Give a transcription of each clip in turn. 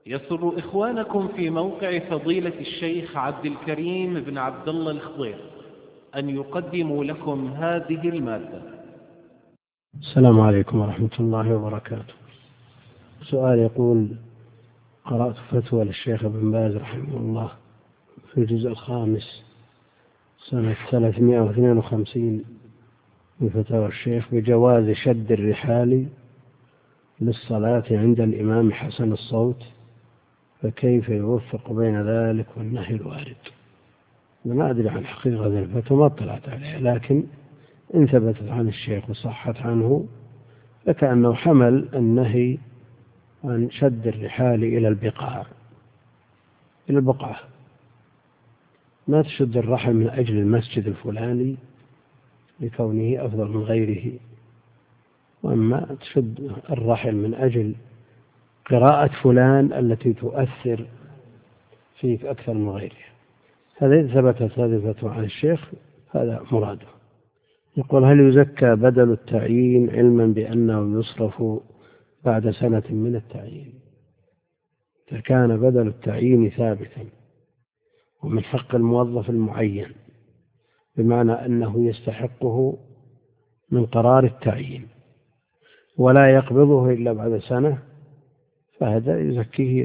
يسر إخوانكم في موقع فضيلة الشيخ عبد الكريم بن عبد الله الخضير أن يقدموا لكم هذه المادة. السلام عليكم ورحمة الله وبركاته. سؤال يقول: قرأت فتوى للشيخ ابن باز رحمه الله في الجزء الخامس سنة 352 من فتاوى الشيخ بجواز شد الرحال للصلاة عند الإمام حسن الصوت، فكيف يوفق بين ذلك والنهي الوارد؟ ما أدري عن حقيقة هذه الفتوى، ما اطلعت عليها، لكن إن ثبتت عن الشيخ وصحت عنه فكأنه حمل النهي عن شد الرحال إلى البقعة. ما تشد الرحل من أجل المسجد الفلاني لكونه أفضل من غيره، وأما تشد الرحل من أجل قراءة فلان التي تؤثر فيك أكثر من غيرها. هذا إذا ثبتت هذه الفتوى عن الشيخ هذا مراده. يقول: هل يزكى بدل التعيين علما بأنه يصرف بعد سنة من التعيين؟ إذا كان بدل التعيين ثابتا ومن حق الموظف المعين بمعنى أنه يستحقه من قرار التعيين ولا يقبضه إلا بعد سنة، فهذا يزكيه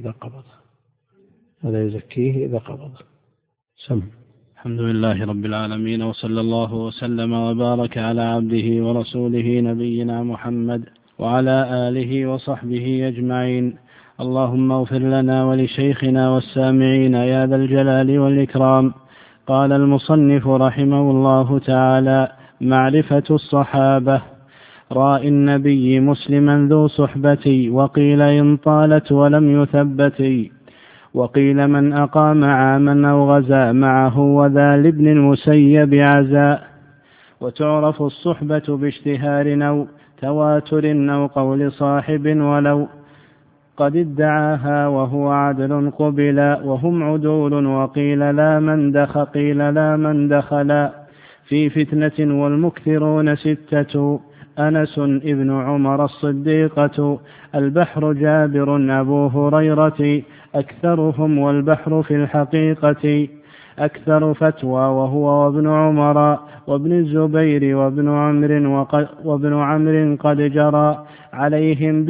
إذا قبضه. الحمد لله رب العالمين، وصلى الله وسلم وبارك على عبده ورسوله نبينا محمد وعلى آله وصحبه أجمعين. اللهم اغفر لنا ولشيخنا والسامعين يا ذا الجلال والإكرام. قال المصنف رحمه الله تعالى: معرفة الصحابة. رأى النبي مسلما ذو صحبتي، وقيل إن طالت ولم يثبتي، وقيل من أقام عاما أو غزا معه، وذا لابن المسيب عزاء. وتعرف الصحبة باشتهار أو تواتر أو قول صاحب، ولو قد ادعاها وهو عدل قبلا، وهم عدول. وقيل لا من دخل في فتنة، والمكثرون 6: أنس ابن عمر الصديقة، البحر جابر أبو هريرة، أكثرهم والبحر في الحقيقة أكثر فتوى، وهو وابن عمر وابن الزبير وابن عمرو قد جرى عليهم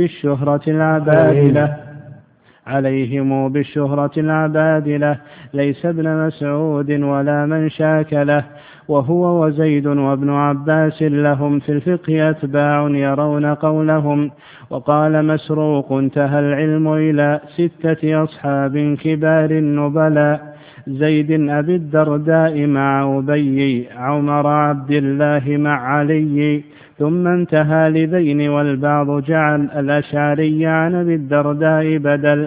بالشهرة العبادلة، ليس ابن مسعود ولا من شاك له. وهو وزيد وابن عباس لهم في الفقه أتباع يرون قولهم. وقال مسروق: انتهى العلم إلى 6 أصحاب كبار النبلاء: زيد أبي الدرداء مع أبي، عمر عبد الله مع علي، ثم انتهى لذين، والبعض جعل الأشعري عن أبي الدرداء بدل.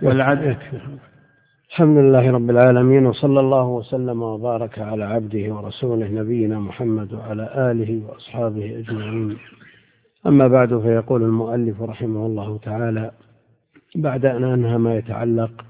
الحمد لله رب العالمين، وصلى الله وسلم وبارك على عبده ورسوله نبينا محمد وعلى آله وأصحابه أجمعين. أما بعد، فيقول المؤلف رحمه الله تعالى بعد أن أنهى ما يتعلق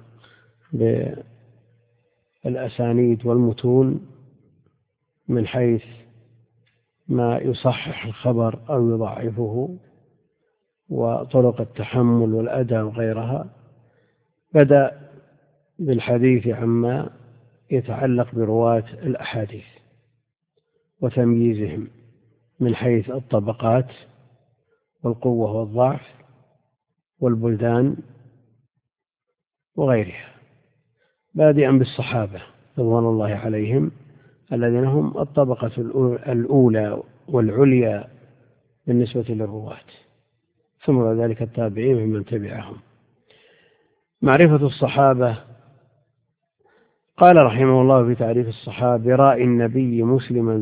بالأسانيد والمتون من حيث ما يصحح الخبر أو يضعفه وطرق التحمل والأداء وغيرها، بدأ بالحديث عما يتعلق برواة الأحاديث وتمييزهم من حيث الطبقات والقوة والضعف والبلدان وغيرها، بادئا بالصحابة رضوان الله عليهم الذين هم الطبقة الأولى والعليا بالنسبة للرواة، ثم بعد ذلك التابعين ومن تبعهم. معرفة الصحابة. قال رحمه الله في تعريف الصحابة: رأى النبي مسلما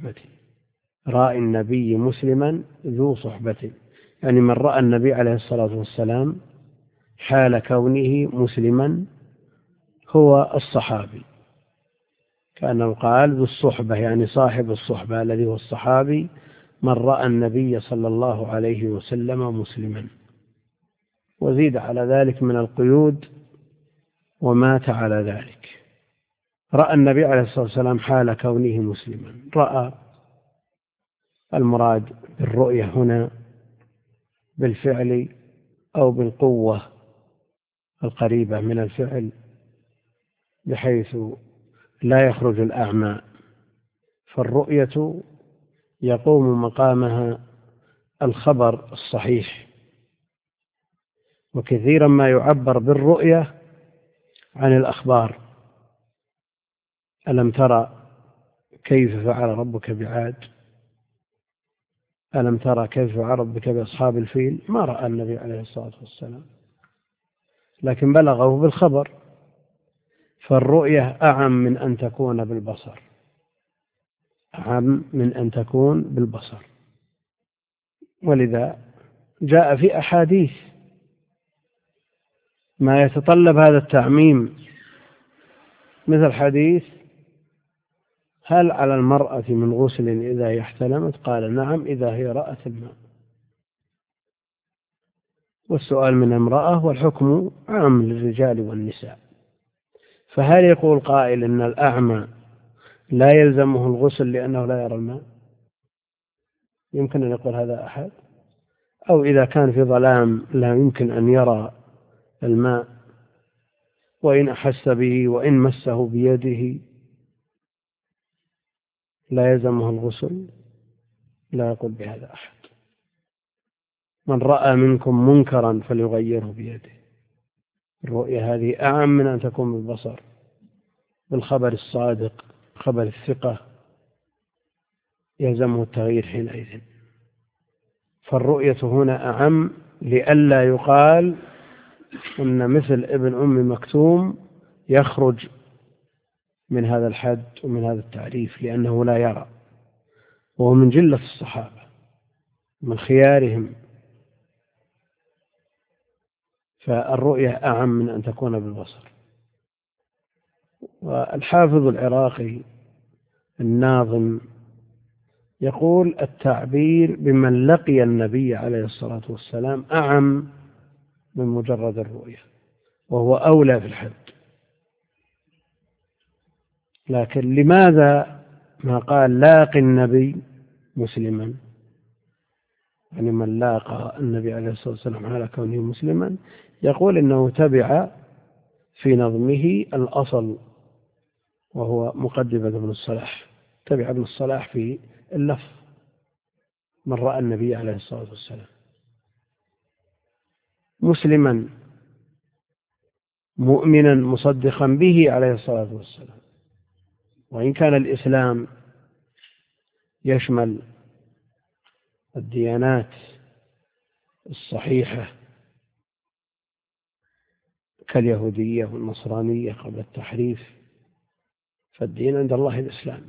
ذو صحبة، يعني من رأى النبي عليه الصلاة والسلام حال كونه مسلما هو الصحابي، كأنه قال ذو الصحبة، يعني صاحب الصحبة الذي هو الصحابي من رأى النبي صلى الله عليه وسلم مسلما. وزيد على ذلك من القيود ومات على ذلك. رأى النبي عليه الصلاة والسلام حال كونه مسلما. رأى المراد بالرؤية هنا بالفعل أو بالقوة القريبة من الفعل بحيث لا يخرج الأعمى، فالرؤية يقوم مقامها الخبر الصحيح. وكثيرا ما يعبر بالرؤية عن الأخبار. ألم ترى كيف فعل ربك بعاد؟ ألم ترى كيف فعل ربك بأصحاب الفيل؟ ما رأى النبي عليه الصلاة والسلام، لكن بلغه بالخبر. فالرؤية أعم من أن تكون بالبصر، أعم من أن تكون بالبصر. ولذا جاء في أحاديث ما يتطلب هذا التعميم، مثل حديث: هل على المرأة من غسل إذا هي احتلمت؟ قال: نعم، إذا هي رأت الماء. والسؤال من امرأة، والحكم عام للرجال والنساء. فهل يقول قائل إن الأعمى لا يلزمه الغسل لأنه لا يرى الماء؟ يمكن أن يقول هذا أحد؟ أو إذا كان في ظلام لا يمكن أن يرى الماء، وإن أحس به وإن مسه بيده لا يلزمه الغسل؟ لا يقول بهذا أحد. من رأى منكم منكرا فليغيره بيده. الرؤية هذه أعم من أن تكون بالبصر، بالخبر الصادق، خبر الثقة يلزمه التغيير حينئذ. فالرؤية هنا أعم، لئلا يقال أن مثل ابن أم مكتوم يخرج من هذا الحد ومن هذا التعريف، لأنه لا يرى، وهو من جلة الصحابة من خيارهم. فالرؤية أعم من أن تكون بالبصر. والحافظ العراقي الناظم يقول: التعبير بمن لقي النبي عليه الصلاة والسلام أعم من مجرد الرؤية، وهو أولى في الحد. لكن لماذا ما قال لاقي النبي مسلما؟ يعني من لاقى النبي عليه الصلاة والسلام على كونه مسلما، يقول إنه تبع في نظمه الأصل، وهو مقدمة ابن الصلاح. تبع ابن الصلاح في اللفظ: من رأى النبي عليه الصلاة والسلام مسلما مؤمنا مصدقا به عليه الصلاة والسلام. وإن كان الإسلام يشمل الديانات الصحيحة كاليهودية والنصرانية قبل التحريف، فالدين عند الله الإسلام.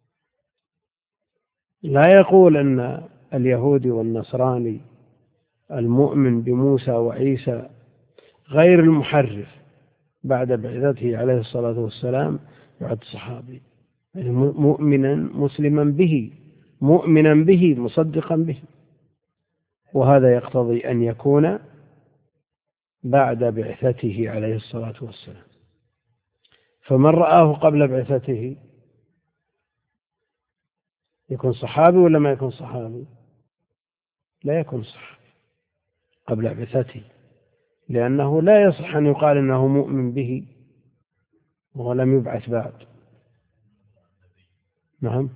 لا يقول أن اليهودي والنصراني المؤمن بموسى وعيسى غير المحرف بعد بعثته عليه الصلاة والسلام يعد صحابي، يعني مؤمنا مسلما به، مؤمنا به مصدقا به. وهذا يقتضي أن يكون بعد بعثته عليه الصلاة والسلام. فمن رآه قبل بعثته يكون صحابي ولا ما يكون صحابي؟ لا يكون صحابي قبل بعثته، لأنه لا يصح أن يقال أنه مؤمن به وهو لم يبعث بعد. نعم،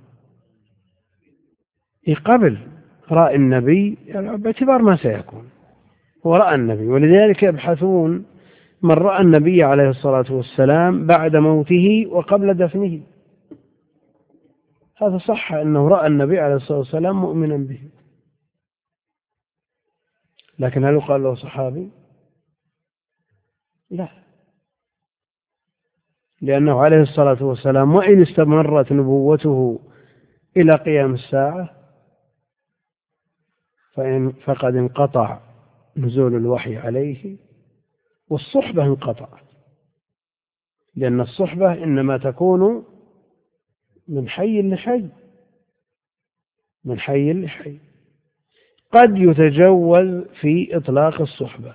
قبل رأى النبي يعني باعتبار ما سيكون، هو رأى النبي، ولذلك يبحثون من رأى النبي عليه الصلاة والسلام بعد موته وقبل دفنه. هذا صح أنه رأى النبي عليه الصلاة والسلام مؤمنا به، لكن هل يقال له صحابي؟ لا، لأنه عليه الصلاة والسلام وإن استمرت نبوته إلى قيام الساعة فقد انقطع نزول الوحي عليه، والصحبة انقطعت، لأن الصحبة إنما تكون من حي لحي، من حي لحي. قد يتجوز في إطلاق الصحبة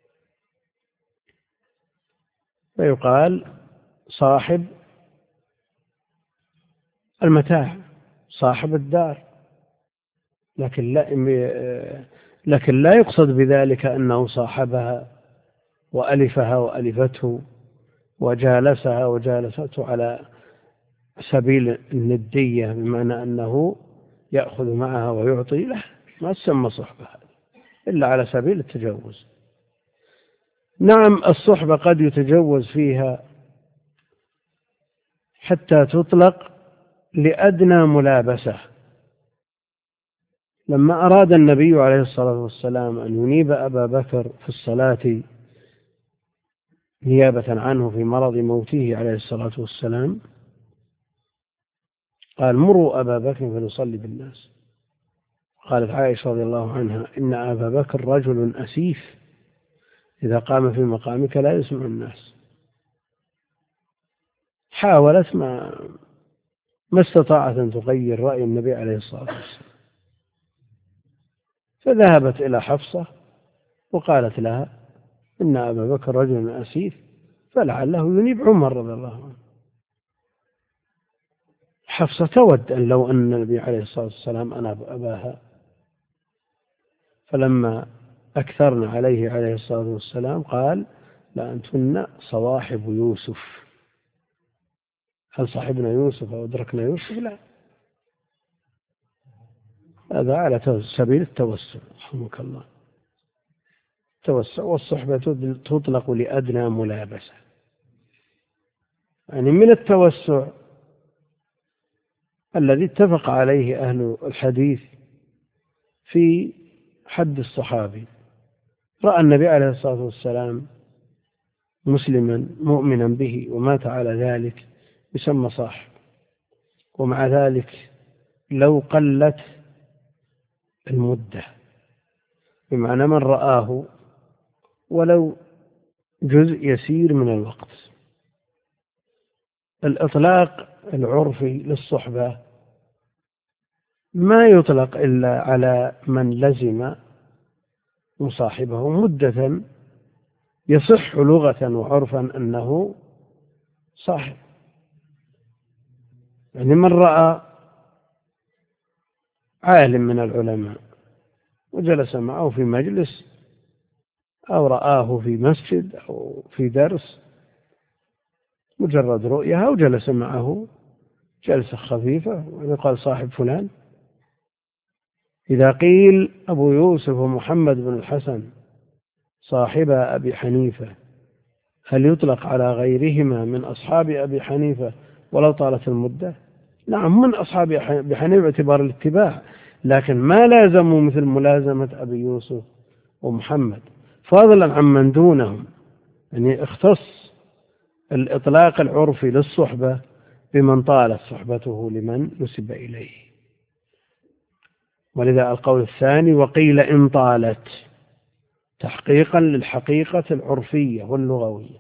فيقال صاحب المتاع، صاحب الدار، لكن لا يقصد بذلك أنه صاحبها وألفها وألفته وجالسها وجالسته على سبيل الندية، بمعنى أنه يأخذ معها ويعطي له، ما تسمى صحبة هذه إلا على سبيل التجوز. نعم، الصحبة قد يتجوز فيها حتى تطلق لأدنى ملابسة. لما أراد النبي عليه الصلاة والسلام أن ينيب أبا بكر في الصلاة نيابة عنه في مرض موته عليه الصلاة والسلام، قال: مروا أبا بكر فليصلي بالناس. قالت عائشة رضي الله عنها: إن أبا بكر رجل أسيف، إذا قام في مقامك لا يسمع الناس. حاولت ما استطاعت أن تغير رأي النبي عليه الصلاة والسلام، فذهبت إلى حفصة وقالت لها: إن أبا بكر رجل أسيف، فلعله ينيب عمر رضي الله عنه. حفصة تود أن لو أن النبي عليه الصلاة والسلام أناب أباها، فلما أكثرنا عليه الصلاة والسلام قال: لأنتن صواحب يوسف. هل صاحبنا يوسف أو أدركنا يوسف؟ لا، هذا على سبيل التوسع، رحمك الله. التوسع والصحبة تطلق لأدنى ملابسة، يعني من التوسع الذي اتفق عليه أهل الحديث في حد الصحابي. رأى النبي عليه الصلاة والسلام مسلما مؤمنا به ومات على ذلك يسمى صاحب. ومع ذلك لو قلت المدة، بمعنى من رآه ولو جزء يسير من الوقت، الإطلاق العرفي للصحبة ما يطلق إلا على من لزم مصاحبه مدة يصح لغة وعرفا أنه صاحب. يعني من رأى عالم من العلماء وجلس معه في مجلس، أو رآه في مسجد أو في درس، مجرد رؤية، أو جلس معه جلسة خفيفة ويقال صاحب فلان. إذا قيل أبو يوسف ومحمد بن الحسن صاحبا أبي حنيفة، هل يطلق على غيرهما من أصحاب أبي حنيفة ولو طالت المدة؟ نعم، من أصحاب أبي حنيفة باعتبار الاتباع، لكن ما لازموا مثل ملازمة أبي يوسف ومحمد، فضلا عن من دونهم. يعني اختص الإطلاق العرفي للصحبة بمن طالت صحبته لمن نسب إليه. ولذا القول الثاني: وقيل إن طالت، تحقيقا للحقيقة العرفية واللغوية.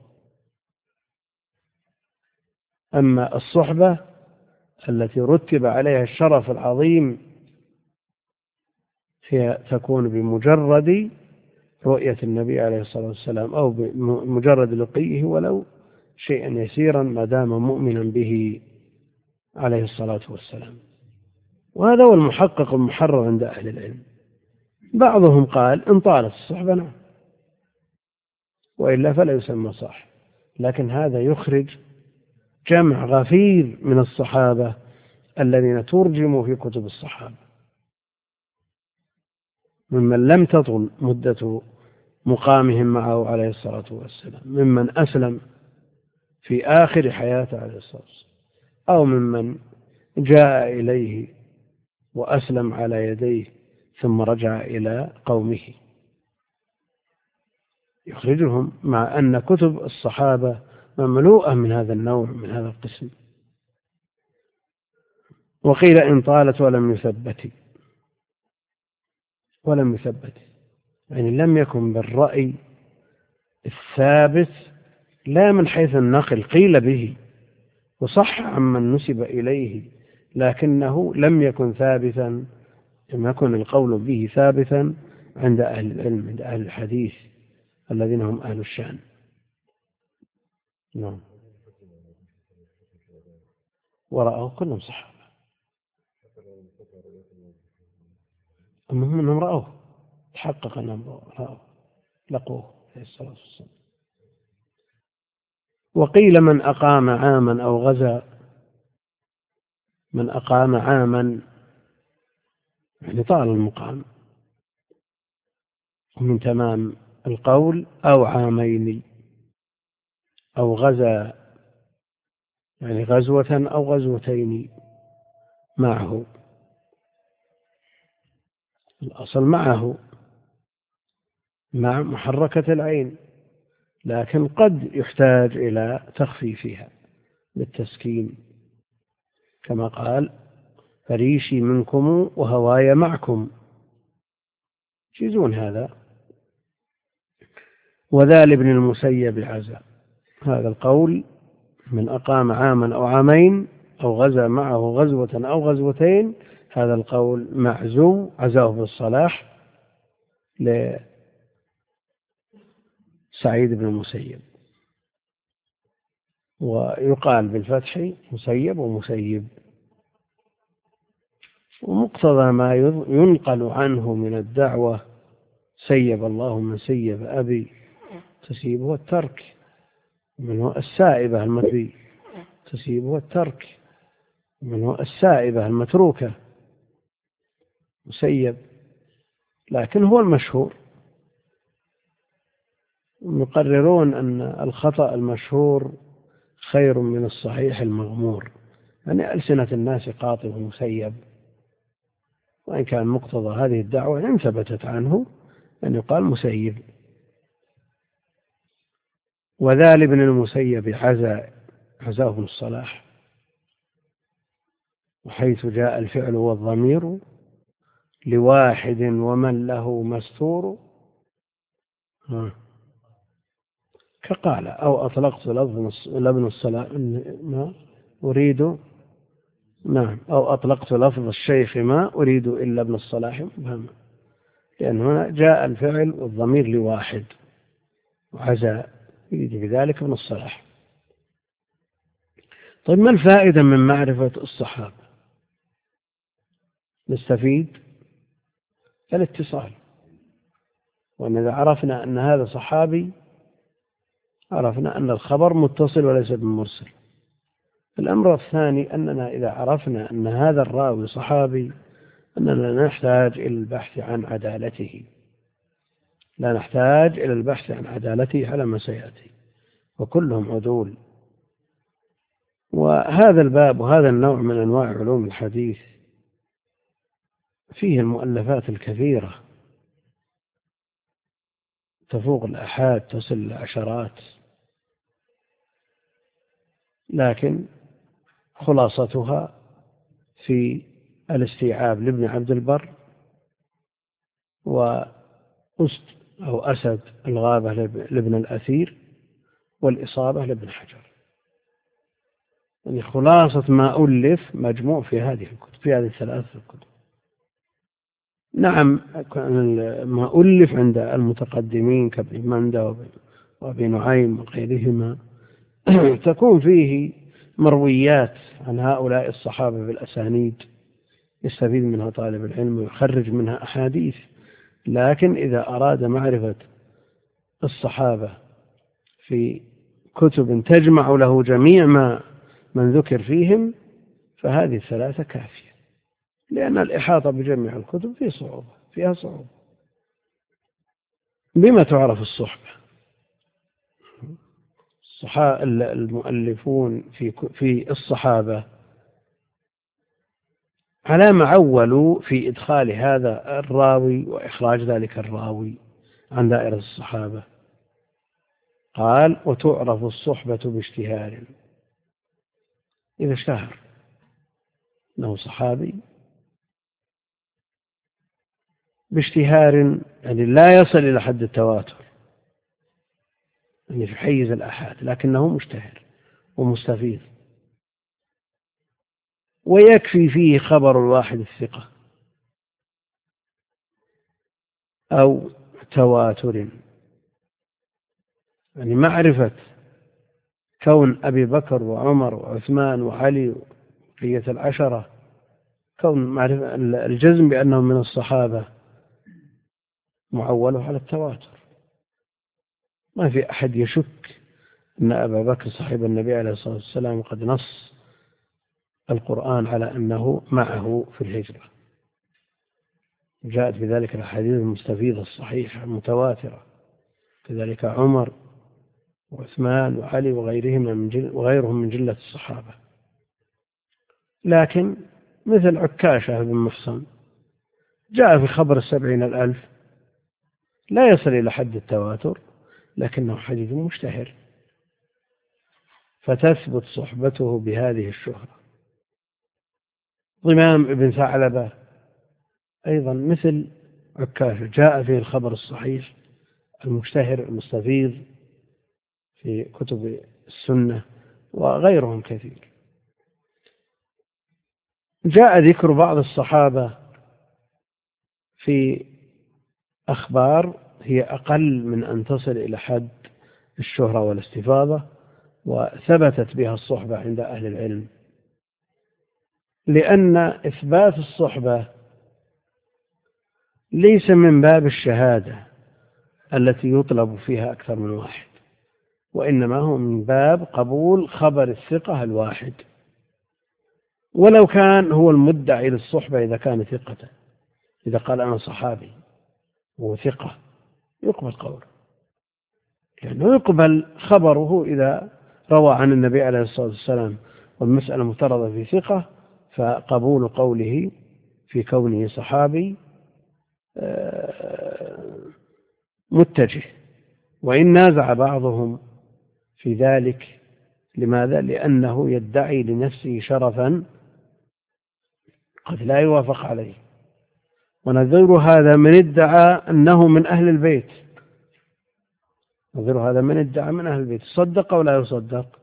أما الصحبة التي رتب عليها الشرف العظيم هي تكون بمجرد رؤية النبي عليه الصلاة والسلام، أو بمجرد لقيه ولو شيئا يسيرا، ما دام مؤمنا به عليه الصلاة والسلام. وهذا هو المحقق المحرر عند أهل العلم. بعضهم قال: إن طالت الصحبة نعم، وإلا فلا يسمى صاحب. لكن هذا يخرج جمع غفير من الصحابة الذين ترجموا في كتب الصحابة، ممن لم تطل مدة مقامهم معه عليه الصلاة والسلام، ممن أسلم في آخر حياته عليه الصلاة والسلام، أو ممن جاء إليه وأسلم على يديه ثم رجع إلى قومه، يخرجهم، مع أن كتب الصحابة مملوءة من هذا النوع، من هذا القسم. وقيل إن طالت ولم يثبت، يعني لم يكن بالرأي الثابت، لا من حيث النقل، قيل به وصح عمن نسب إليه، لكنه لم يكن ثابتا، لم يكن القول به ثابتا عند أهل العلم، عند أهل الحديث الذين هم أهل الشأن. نعم، ورأوا كلهم صحابة، المهم أنهم رأوه، تحقق أنهم رأوه، لقوه عليه الصلاة والسلام. وقيل من أقام عاما أو غزا، من أقام عاما يعني طال المقام، ومن تمام القول أو عامين، أو غزا يعني غزوة أو غزوتين معه، الأصل معه مع محركة العين، لكن قد يحتاج إلى تخفيفها بالتسكين، كما قال فريشي منكم وهواي معكم، يجيزون هذا. وذا لابن المسيب عزا، هذا القول من أقام عاما أو عامين أو غزا معه غزوة أو غزوتين، هذا القول معزو، عزاه بالصلاح لسعيد بن المسيب، ويقال بالفتح مسيب ومسيب. ومقتضى ما ينقل عنه من الدعوة سيب الله من سيب أبي، تسيبه الترك، منه السائبة المتبي تسيبه الترك، منه السائبة المتروكة مسيب، لكن هو المشهور. يقررون أن الخطأ المشهور خير من الصحيح المغمور، يعني ألسنة الناس قاطب مسيب، وإن كان مقتضى هذه الدعوة إن ثبتت عنه أن يقال مسيب. وذا لابن المسيب عزاه ابن الصلاح، وحيث جاء الفعل والضمير لواحد ومن له مستور، كقال أو أطلقت لابن الصلاح ما أريد، نعم، أو أطلقت لفظ الشيخ ما أريد إلا ابن الصلاح مفهما، لأن هنا جاء الفعل والضمير لواحد وعزا يريد بذلك ابن الصلاح. طيب ما الفائدة من معرفة الصحابة؟ نستفيد الاتصال، وأن إذا عرفنا أن هذا صحابي عرفنا أن الخبر متصل وليس بمرسل. الأمر الثاني أننا إذا عرفنا أن هذا الراوي صحابي أننا لا نحتاج إلى البحث عن عدالته، لا نحتاج إلى البحث عن عدالته على ما سيأتي، وكلهم عدول. وهذا الباب وهذا النوع من أنواع علوم الحديث فيه المؤلفات الكثيرة تفوق الآحاد، تصل العشرات، لكن خلاصتها في الاستيعاب لابن عبد البر، أسد الغابة لابن الأثير، والإصابة لابن حجر. يعني خلاصة ما ألف مجموع في هذه الكتب، في هذه الثلاثة الكتب. نعم ما ألف عند المتقدمين كابن مندى وابن نعيم وغيرهما تكون فيه مرويات عن هؤلاء الصحابة بالأسانيد يستفيد منها طالب العلم ويخرج منها أحاديث، لكن إذا أراد معرفة الصحابة في كتب تجمع له جميع من ذكر فيهم فهذه الثلاثة كافية، لأن الإحاطة بجميع الكتب فيها صعوبة. بما تعرف الصحبة؟ المؤلفون في الصحابة على ما عولوا في إدخال هذا الراوي وإخراج ذلك الراوي عن دائرة الصحابة. قال وتعرف الصحبة باشتهار، إذا اشتهر أنه صحابي باشتهار، يعني لا يصل إلى حد التواتر، يعني في حيز الآحاد، لكنه مشتهر ومستفيض، ويكفي فيه خبر الواحد الثقة أو تواتر. يعني معرفة كون أبي بكر وعمر وعثمان وعلي وبقية العشرة، كون معرفة الجزم بأنهم من الصحابة معوله على التواتر، ما في أحد يشك أن أبا بكر صاحب النبي عليه الصلاة والسلام قد نص القرآن على أنه معه في الهجرة، جاءت بذلك الأحاديث المستفيضة الصحيحة المتواترة، كذلك عمر وعثمان وعلي وغيرهم من جلة الصحابة. لكن مثل عكاشة بن محصن جاء في خبر 70,000 لا يصل إلى حد التواتر، لكنه حديث مشتهر فتثبت صحبته بهذه الشهرة. ضمام بن ثعلبة أيضا مثل عكاشة جاء فيه الخبر الصحيح المشتهر المستفيض في كتب السنة وغيرهم كثير. جاء ذكر بعض الصحابة في أخبار هي أقل من أن تصل إلى حد الشهرة والاستفاضة، وثبتت بها الصحبة عند أهل العلم، لأن إثبات الصحبة ليس من باب الشهادة التي يطلب فيها أكثر من واحد، وإنما هو من باب قبول خبر الثقة الواحد، ولو كان هو المدعي للصحبة إذا كان ثقة، إذا قال أنا صحابي وثقة يقبل قوله، لأنه يقبل خبره إذا روى عن النبي عليه الصلاة والسلام والمسألة مفترضة في ثقة، فقبول قوله في كونه صحابي متجه. وإن نازع بعضهم في ذلك، لماذا؟ لأنه يدعي لنفسه شرفا قد لا يوافق عليه، ونذير هذا من ادعى أنه من أهل البيت، نذير هذا من ادعى من أهل البيت، يصدق أو لا يصدق؟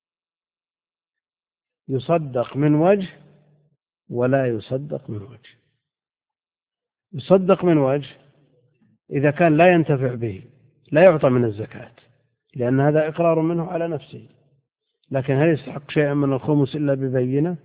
يصدق من وجه ولا يصدق من وجه. يصدق من وجه إذا كان لا ينتفع به، لا يعطى من الزكاة، لأن هذا إقرار منه على نفسه، لكن هل يستحق شيئا من الخمس إلا ببينة؟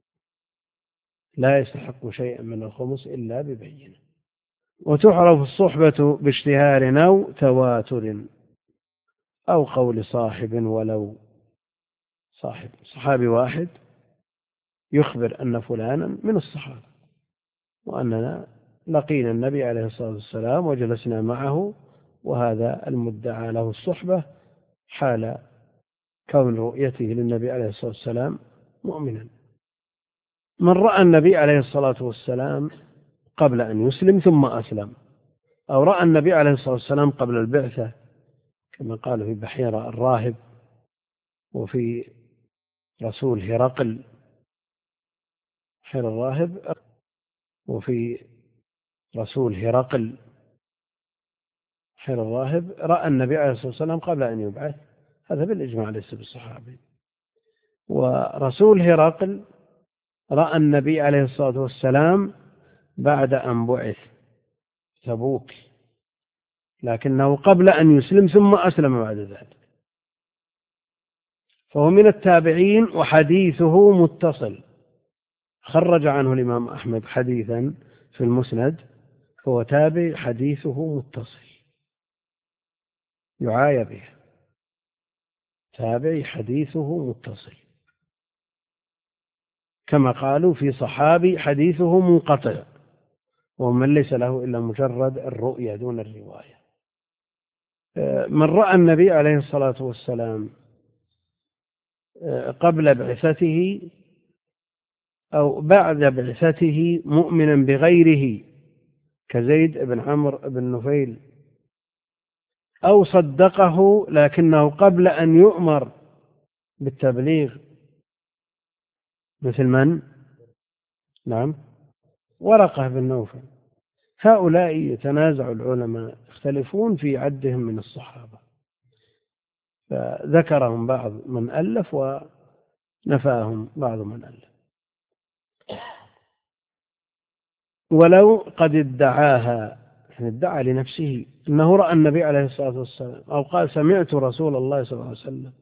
لا يستحق شيئا من الخمس إلا ببينة. وتعرف الصحبة باشتهار أو تواتر أو قول صاحب، ولو صحابي واحد يخبر أن فلانا من الصحابة، وأننا لقينا النبي عليه الصلاة والسلام وجلسنا معه، وهذا المدعى له الصحبة حال كون رؤيته للنبي عليه الصلاة والسلام مؤمنا. من رأى النبي عليه الصلاة والسلام قبل أن يسلم ثم أسلم، أو رأى النبي عليه الصلاة والسلام قبل البعثة كما قال في بحيرة الراهب، وفي رسول هرقل بحيرة الراهب، وفي رسول هرقل بحيرة الراهب رأى النبي عليه الصلاة والسلام قبل أن يبعث، هذا بالإجماع ليس بالصحابي. ورسول هرقل رأى النبي عليه الصلاة والسلام بعد أن بعث تبوك، لكنه قبل أن يسلم ثم أسلم بعد ذلك، فهو من التابعين وحديثه متصل، خرج عنه الإمام أحمد حديثا في المسند، فهو تابع حديثه متصل يعاية به، تابع حديثه متصل، كما قالوا في صحابي حديثه منقطع، ومن ليس له إلا مجرد الرؤية دون الرواية. من رأى النبي عليه الصلاة والسلام قبل بعثته أو بعد بعثته مؤمنا بغيره كزيد بن عمرو بن نفيل، أو صدقه لكنه قبل أن يؤمر بالتبليغ، مثل من؟ نعم، ورقة بن نوفل. هؤلاء يتنازع العلماء يختلفون في عدهم من الصحابة، فذكرهم بعض من ألف ونفاهم بعض من ألف. ولو قد ادعاها، يعني ادعى لنفسه أنه رأى النبي عليه الصلاة والسلام، أو قال سمعت رسول الله صلى الله عليه وسلم،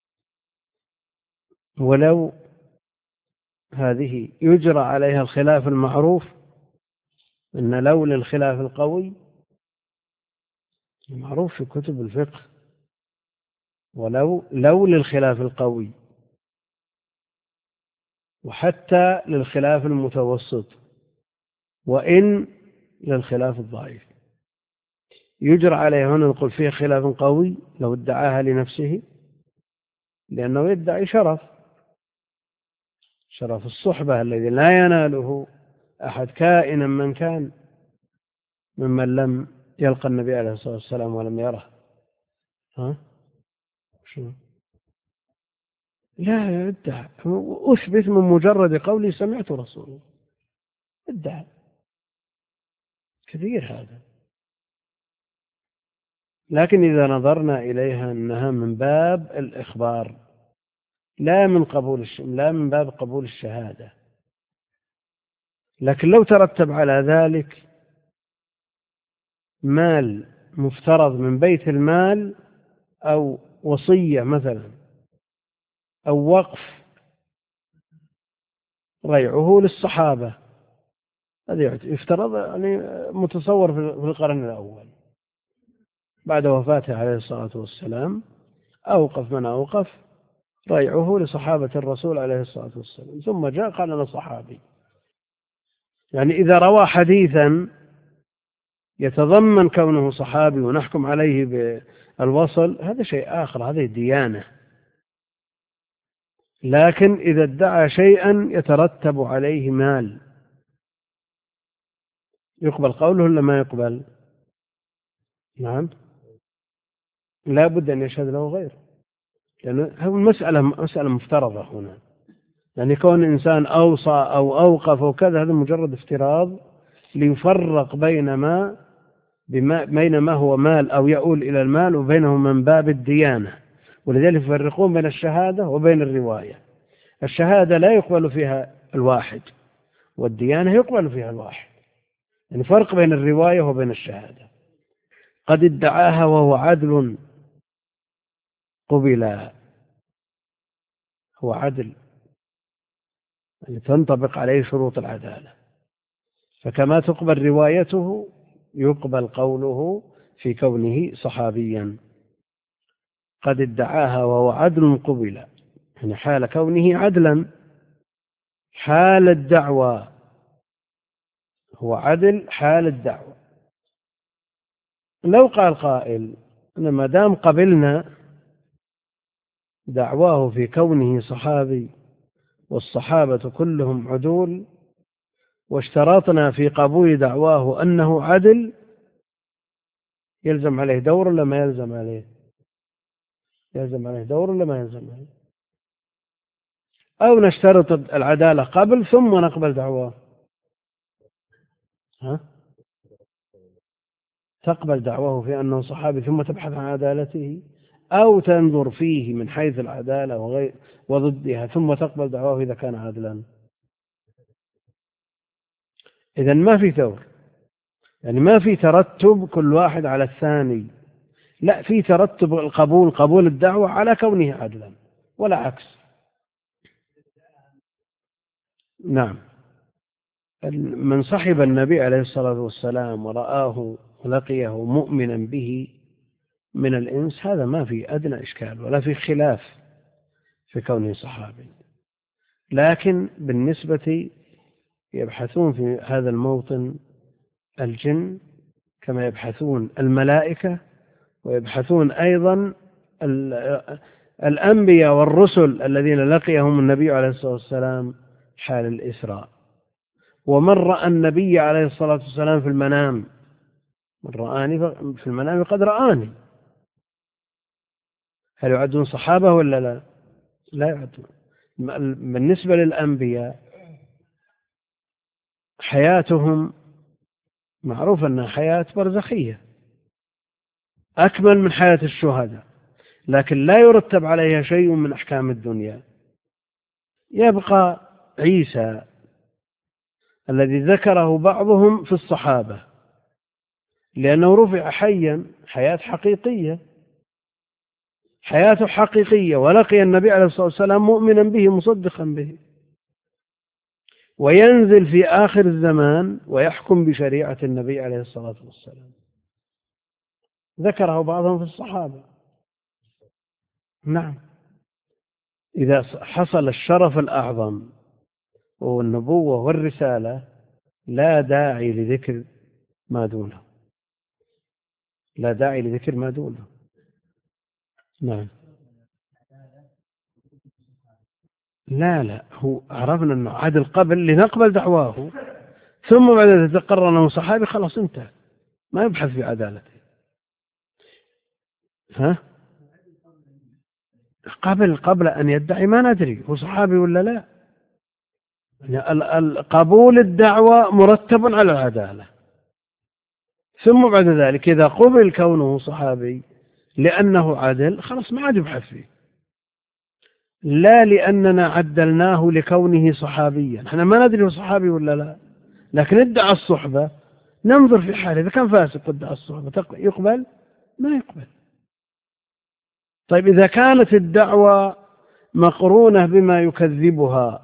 ولو هذه يجرى عليها الخلاف المعروف، إن لو للخلاف القوي المعروف في كتب الفقه، ولو للخلاف القوي، وحتى للخلاف المتوسط، وإن للخلاف الضعيف. يجرى عليه هنا نقول فيه خلاف قوي لو ادعاها لنفسه، لأنه يدعي شرف الصحبة الذي لا يناله أحد كائنا من كان ممن لم يلقى النبي عليه الصلاة والسلام ولم يره. شو؟ لا يدعي، أثبت من مجرد قولي سمعت رسول الله، ادعي كثير هذا. لكن إذا نظرنا إليها أنها من باب الإخبار لا من باب قبول الشهادة. لكن لو ترتب على ذلك مال مفترض من بيت المال أو وصية مثلا أو وقف ريعه للصحابة، هذا يفترض يعني متصور في القرن الأول بعد وفاته عليه الصلاة والسلام، أوقف من أوقف ريعه لصحابة الرسول عليه الصلاة والسلام، ثم جاء قال أنا صحابي. يعني إذا روى حديثا يتضمن كونه صحابي ونحكم عليه بالوصل، هذا شيء آخر، هذه ديانة. لكن إذا ادعى شيئا يترتب عليه مال، يقبل قوله ولا ما يقبل؟ نعم، لا بد أن يشهد له غيره، لأن يعني مسألة مفترضة هنا. يعني كون إنسان أوصى أو أوقف وكذا هذا مجرد افتراض ليفرق بين ما هو مال أو يؤول إلى المال وبينه من باب الديانة. ولذلك يفرقون بين الشهادة وبين الرواية. الشهادة لا يقبل فيها الواحد، والديانة يقبل فيها الواحد. يعني فرق بين الرواية وبين الشهادة. قد ادعاها وهو عدل قبل، هو عدل يعني تنطبق عليه شروط العدالة، فكما تقبل روايته يقبل قوله في كونه صحابيا. قد ادعاها وهو عدل قبل، يعني حال كونه عدلا، حال الدعوى هو عدل حال الدعوى. لو قال قائل أن ما دام قبلنا دعواه في كونه صحابي والصحابة كلهم عدول، واشترطنا في قبول دعواه أنه عدل، يلزم عليه دور ولا ما يلزم عليه؟ يلزم عليه دور ولا ما يلزم عليه؟ أو نشترط العدالة قبل ثم نقبل دعواه؟ تقبل دعواه في أنه صحابي ثم تبحث عن عدالته، أو تنظر فيه من حيث العدالة وضدها ثم تقبل دعواه إذا كان عادلا؟ إذن ما في ثور، يعني ما في ترتب كل واحد على الثاني، لا، في ترتب قبول الدعوة على كونه عدلا ولا عكس. نعم، من صحب النبي عليه الصلاة والسلام ورآه ولقيه مؤمنا به من الإنس، هذا ما في أدنى إشكال ولا في خلاف في كونه صحابي. لكن بالنسبة يبحثون في هذا الموطن الجن كما يبحثون الملائكة، ويبحثون أيضا الأنبياء والرسل الذين لقيهم النبي عليه الصلاة والسلام حال الإسراء. ومن رأى النبي عليه الصلاة والسلام في المنام، من رآني في المنام قد رآني، هل يعدون صحابة ولا لا؟ لا يعدون. بالنسبة للأنبياء حياتهم معروف أنها حياة برزخية أكمل من حياة الشهداء، لكن لا يرتب عليها شيء من أحكام الدنيا. يبقى عيسى الذي ذكره بعضهم في الصحابة لأنه رفع حيا، حياة حقيقية، حياته حقيقية، ولقي النبي عليه الصلاة والسلام مؤمنا به مصدقا به، وينزل في آخر الزمان ويحكم بشريعة النبي عليه الصلاة والسلام. ذكره بعضهم في الصحابة. نعم، إذا حصل الشرف الأعظم والنبوة والرسالة لا داعي لذكر ما دونه، لا داعي لذكر ما دونه. نعم. لا هو عرفنا أنه عدل قبل لنقبل دعواه، ثم بعد ذلك تقرر أنه صحابي خلاص انتهى، ما يبحث في عدالته. ها؟ قبل أن يدعي ما ندري هو صحابي ولا لا. يعني قبول الدعوة مرتب على العدالة، ثم بعد ذلك إذا قبل كونه صحابي لأنه عدل خلاص ما عاد يبحث فيه، لا لأننا عدلناه لكونه صحابيا، احنا ما ندري هو صحابي ولا لا، لكن ادعى الصحبة ننظر في حاله، إذا كان فاسق ادعى الصحبة يقبل ما يقبل. طيب إذا كانت الدعوة مقرونة بما يكذبها،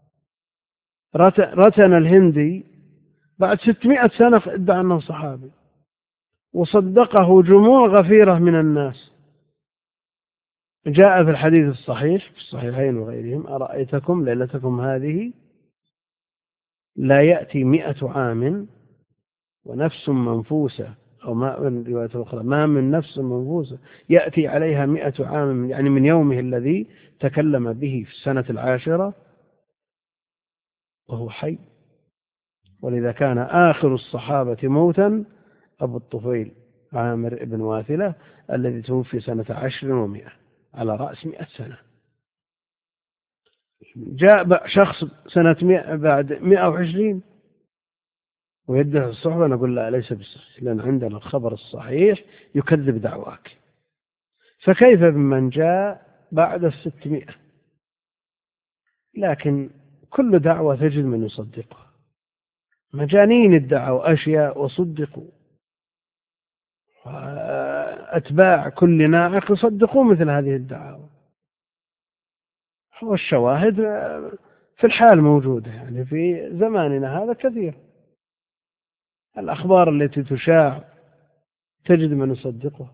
رتن الهندي بعد 600 سنة ادعى أنه صحابي وصدقه جموع غفيرة من الناس. جاء في الحديث الصحيح في الصحيحين وغيرهم: أرأيتكم ليلتكم هذه لا يأتي 100 عام ونفس منفوسة، أو ما من رواية أخرى ما من نفس منفوسة يأتي عليها 100 عام، يعني من يومه الذي تكلم به في السنة 10 وهو حي. ولذا كان آخر الصحابة موتا أبو الطفيل عامر بن واثلة الذي توفي سنة 10 و100 على رأس 100 سنة. جاء شخص سنة 100 بعد 120 ويدعي الصحبة، نقول لا ليس بالصحيح، لأن عندنا الخبر الصحيح يكذب دعواك، فكيف بمن جاء بعد 600؟ لكن كل دعوة تجد من يصدقها، مجانين ادعوا أشياء وصدقوا، أتباع كل ناعق يصدقوا مثل هذه الدعاوى، والشواهد في الحال موجودة، يعني في زماننا هذا كثير، الأخبار التي تشاع تجد من يصدقها،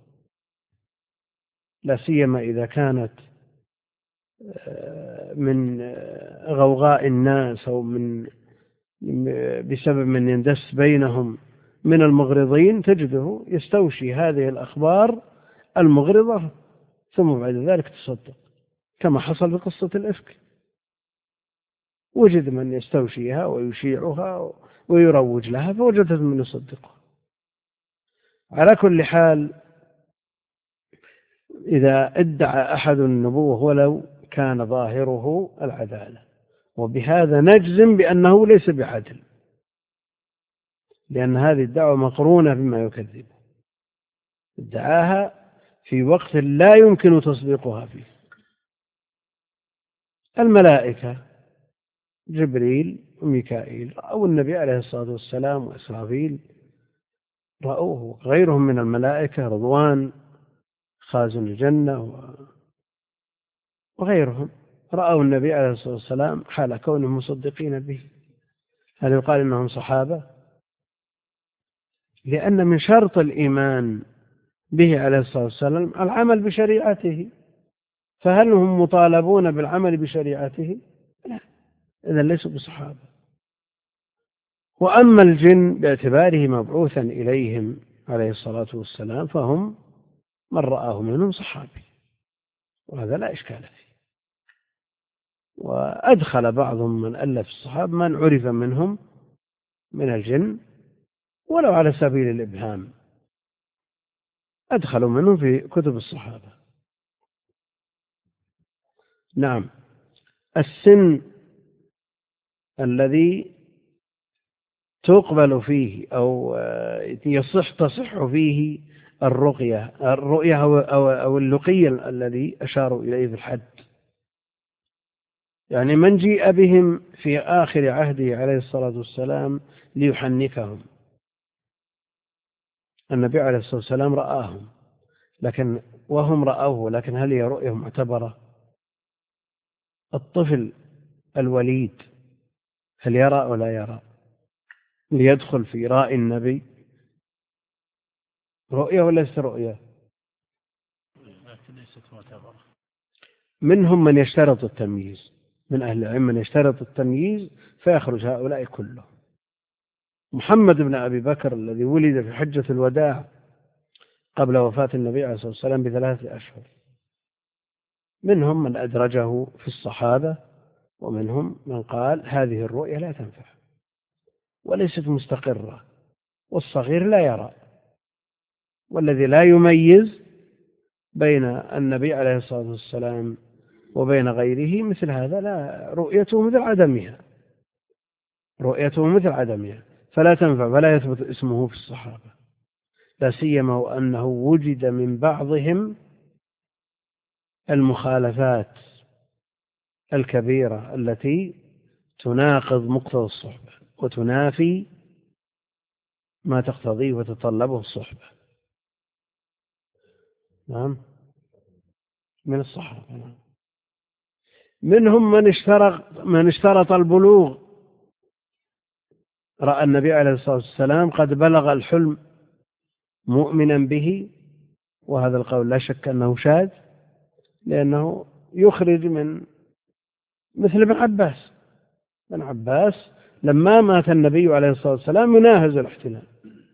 لا سيما إذا كانت من غوغاء الناس أو بسبب من يندس بينهم من المغرضين، تجده يستوشي هذه الأخبار المغرضة ثم بعد ذلك تصدق، كما حصل بقصة الإفك، وجد من يستوشيها ويشيعها ويروج لها فوجدت من يصدقها. على كل حال، إذا ادعى أحد النبوة ولو كان ظاهره العدالة، وبهذا نجزم بأنه ليس بعدل، لأن هذه الدعوة مقرونة بما يكذب، ادعاها في وقت لا يمكن تصديقها فيه. الملائكة جبريل وميكائيل رأوا النبي عليه الصلاة والسلام، وإسرافيل رأوه، غيرهم من الملائكة رضوان خازن الجنة وغيرهم رأوا النبي عليه الصلاة والسلام حال كونهم مصدقين به. هل يقال إنهم صحابة؟ لأن من شرط الإيمان به عليه الصلاة والسلام العمل بشريعته، فهل هم مطالبون بالعمل بشريعته؟ لا، إذن ليسوا بصحابة. وأما الجن باعتباره مبعوثا إليهم عليه الصلاة والسلام فهم من رآه منهم صحابي، وهذا لا إشكال فيه. وأدخل بعضهم من ألف الصحابة من عرف منهم من الجن ولو على سبيل الإبهام، أدخلوا منهم في كتب الصحابة. نعم. السن الذي تقبل فيه أو تصح فيه الرؤية أو اللقي الذي أشاروا إليه في الحد، يعني من جيء بهم في آخر عهده عليه الصلاة والسلام ليحنكهم، النبي عليه الصلاة والسلام رآهم لكن وهم رأوه، لكن هل هي رؤية معتبرة؟ الطفل الوليد هل يرى ولا يرى ليدخل في راء النبي؟ رؤية ولا ليست رؤية؟ ليست معتبرة. منهم من يشترط التمييز، من أهل العلم من يشترط التمييز فيخرج هؤلاء كلهم. محمد بن أبي بكر الذي ولد في حجة الوداع قبل وفاة النبي عليه الصلاة والسلام ب3 أشهر، منهم من أدرجه في الصحابة، ومنهم من قال هذه الرؤية لا تنفع وليست مستقرة، والصغير لا يرى، والذي لا يميز بين النبي عليه الصلاة والسلام وبين غيره مثل هذا لا رؤيته مثل عدمها، رؤيته مثل عدمها، فلا تنفع، فلا يثبت اسمه في الصحابة، لا سيما وأنه وجد من بعضهم المخالفات الكبيرة التي تناقض مقتضى الصحبة وتنافي ما تقتضيه وتطلبه الصحبة. نعم، من الصحابة. نعم. منهم من اشترط البلوغ، رأى النبي عليه الصلاة والسلام قد بلغ الحلم مؤمنا به، وهذا القول لا شك أنه شاذ، لأنه يخرج من مثل ابن عباس. ابن عباس لما مات النبي عليه الصلاة والسلام يناهز الاحتلام،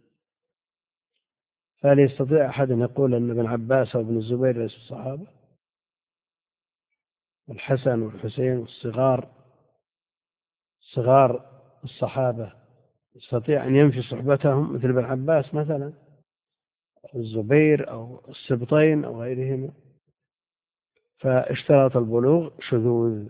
فهل يستطيع أحد أن يقول أن ابن عباس أو ابن الزبير ليسوا الصحابة؟ الحسن والحسين والصغار صغار الصحابة يستطيع أن ينفي صحبتهم مثل ابن عباس مثلا، الزبير أو السبطين أو غيرهما؟ فاشترط البلوغ شذوذ.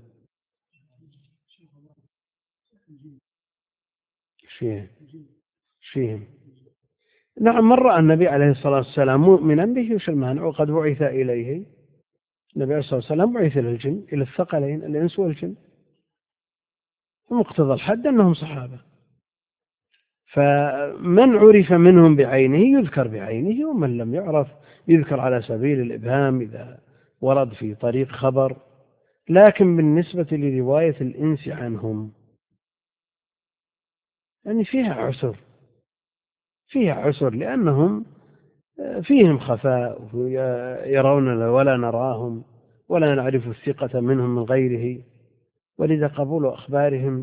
فيهم نعم، مر النبي عليه الصلاة والسلام مؤمنا به، وش المانع؟ وقد بعث إليه النبي عليه الصلاة والسلام، بعث إلى الجن، إلى الثقلين الإنس والجن، ومقتضى الحد أنهم صحابة، فمن عرف منهم بعينه يذكر بعينه، ومن لم يعرف يذكر على سبيل الإبهام إذا ورد في طريق خبر. لكن بالنسبة لرواية الإنس عنهم يعني فيها عسر لأنهم فيهم خفاء، يروننا ولا نراهم، ولا نعرف الثقة منهم من غيره، ولذا قبول أخبارهم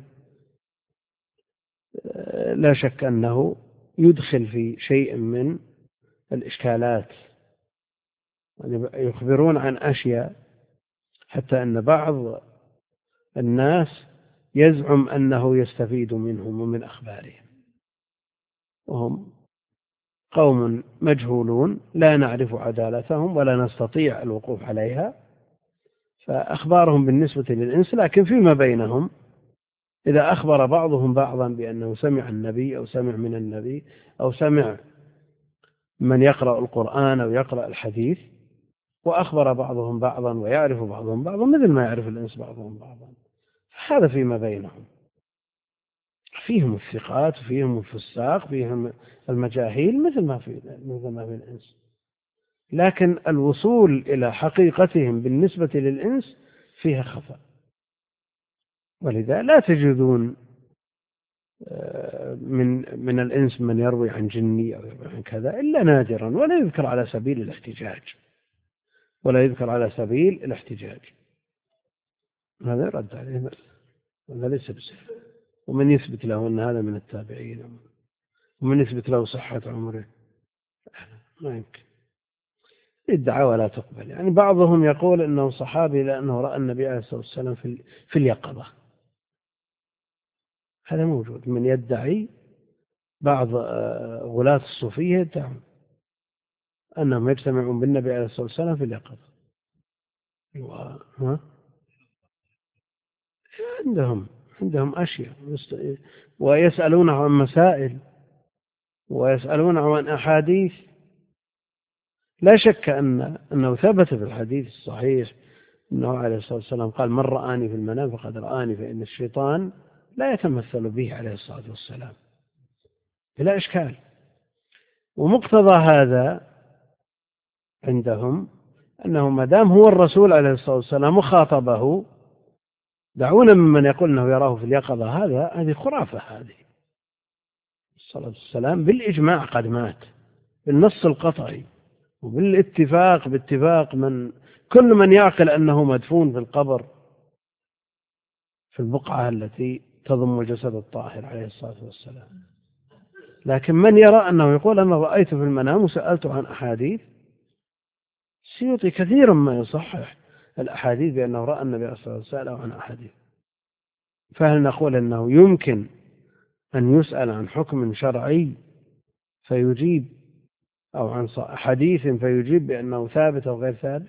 لا شك أنه يدخل في شيء من الإشكالات. يخبرون عن أشياء حتى أن بعض الناس يزعم أنه يستفيد منهم ومن أخبارهم، وهم قوم مجهولون لا نعرف عدالتهم ولا نستطيع الوقوف عليها، فأخبارهم بالنسبة للإنس. لكن فيما بينهم إذا أخبر بعضهم بعضا بأنه سمع النبي أو سمع من النبي أو سمع من يقرأ القرآن أو يقرأ الحديث، وأخبر بعضهم بعضا ويعرف بعضهم بعضا مثل ما يعرف الإنس بعضهم بعضا، هذا فيما بينهم، فيهم الثقات وفيهم الفساق فيهم المجاهيل مثل ما في الإنس، لكن الوصول إلى حقيقتهم بالنسبة للإنس فيها خفاء، ولذا لا تجدون من الإنس من يروي عن جني أو يروي عن كذا إلا نادرا، ولا يذكر على سبيل الاحتجاج، هذا رد عليه، هذا ليس بصفة. ومن يثبت له أن هذا من التابعين، ومن يثبت له صحة عمره؟ ما يمكن، الدعوة لا تقبل. يعني بعضهم يقول أنه صحابي لأنه رأى النبي عليه الصلاة والسلام في اليقظة، هذا موجود، من يدعي بعض غلاة الصوفية يدعون أنهم يجتمعون بالنبي عليه الصلاة والسلام في اليقظة، عندهم أشياء، ويسألونه عن مسائل ويسألونه عن أحاديث. لا شك أنه ثبت في الحديث الصحيح أنه عليه الصلاة والسلام قال: من رآني في المنام فقد رآني، فإن الشيطان لا يتمثل به عليه الصلاة والسلام بلا إشكال. ومقتضى هذا عندهم أنه ما دام هو الرسول عليه الصلاة والسلام وخاطبه، دعونا ممن يقول أنه يراه في اليقظة، هذه خرافة. هذه الصلاة والسلام بالإجماع قد مات بالنص القطعي، وباتفاق من كل من يعقل أنه مدفون في القبر في البقعة التي تضم جسد الطاهر عليه الصلاة والسلام. لكن من يرى أنه يقول أنا رأيت في المنام وسألته عن أحاديث، السيوطي كثيرا ما يصحح الأحاديث بأنه رأى النبي صلى الله عليه وسلم سأله عن أحاديث. فهل نقول أنه يمكن أن يسأل عن حكم شرعي فيجيب، أو عن حديث فيجيب بأنه ثابت أو غير ثابت؟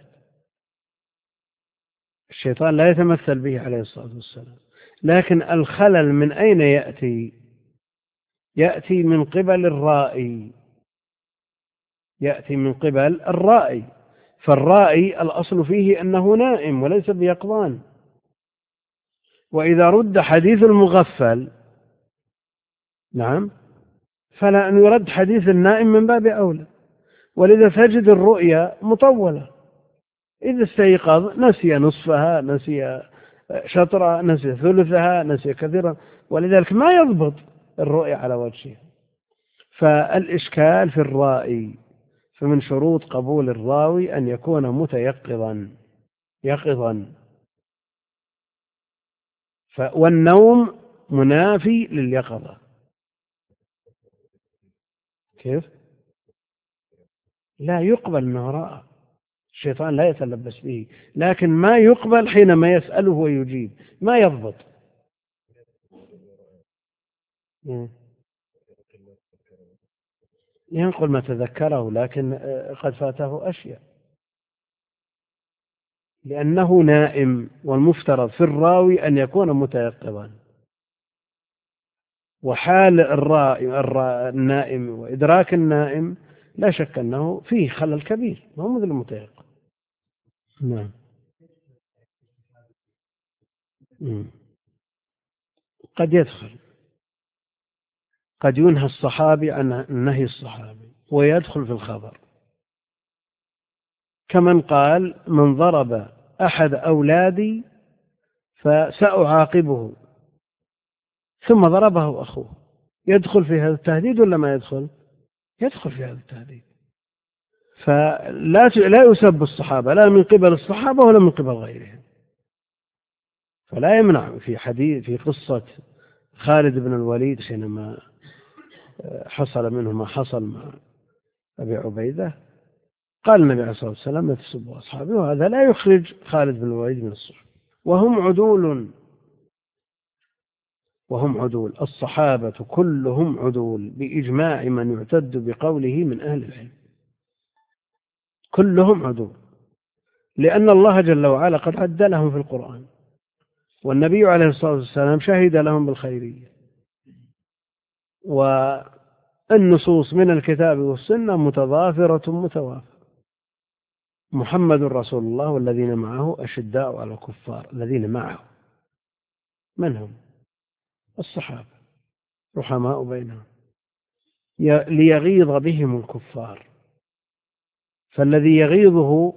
الشيطان لا يتمثل به عليه الصلاة والسلام. لكن الخلل من أين يأتي؟ يأتي من قبل الرائي، يأتي من قبل الرائي. فالرائي الأصل فيه أنه نائم وليس بيقظان، وإذا رد حديث المغفل نعم فلا أن يرد حديث النائم من باب أولى. ولذا تجد الرؤيا مطولة، إذا استيقظ نسي نصفها، نسي شطرها، نسي ثلثها، نسي كثيرا، ولذلك ما يضبط الرؤيا على وجهها. فالإشكال في الرائي. فمن شروط قبول الراوي أن يكون متيقظا يقظا. والنوم منافي لليقظة. كيف؟ لا يقبل أنه رأى، الشيطان لا يتلبس به، لكن ما يقبل حينما يسأله ويجيب، ما يضبط. ينقل ما تذكره، لكن قد فاته أشياء لأنه نائم، والمفترض في الراوي أن يكون متيقظا. وحال النائم وإدراك النائم لا شك أنه فيه خلل كبير، ما هو مثل المتيقظ. نعم. قد يدخل، قد ينهى الصحابي عن نهي الصحابي ويدخل في الخبر، كمن قال من ضرب أحد أولادي فسأعاقبه، ثم ضربه أخوه، يدخل في هذا التهديد ولا ما يدخل؟ يدخل في هذا التهديد. فلا يسب الصحابة لا من قبل الصحابة ولا من قبل غيرهم. فلا يمنع في قصة خالد بن الوليد حينما حصل منه ما حصل مع أبي عبيدة، قال النبي عليه الصلاة والسلام لا تسبوا أصحابي، وهذا لا يخرج خالد بن الوليد من الصحبة. وهم عدول الصحابة كلهم عدول بإجماع من يعتد بقوله من أهل العلم، كلهم عدول، لأن الله جل وعلا قد عد لهم في القرآن، والنبي عليه الصلاة والسلام شهد لهم بالخيرية، والنصوص من الكتاب والسنة متضافرة متوافرة. محمد رسول الله والذين معه أشداء على الكفار. الذين معه من هم؟ الصحابة، رحماء بينهم، ليغيظ بهم الكفار. فالذي يغيظه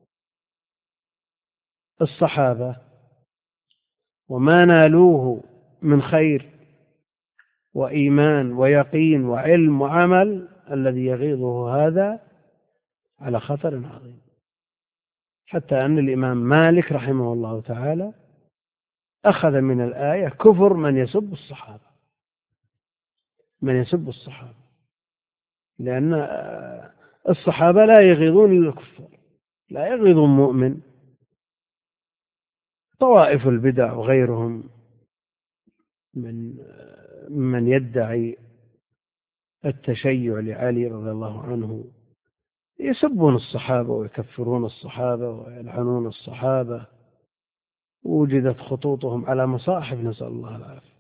الصحابة وما نالوه من خير وإيمان ويقين وعلم وعمل، الذي يغيظه هذا على خطر عظيم. حتى أن الإمام مالك رحمه الله تعالى أخذ من الآية كفر من يسب الصحابة، لأن الصحابة لا يغيظون الكفار، لا يغيظون مؤمن. طوائف البدع وغيرهم من يدعي التشيع لعلي رضي الله عنه يسبون الصحابة ويكفرون الصحابة ويلعنون الصحابة، وجدت خطوطهم على مصاحف نسأل الله العافية،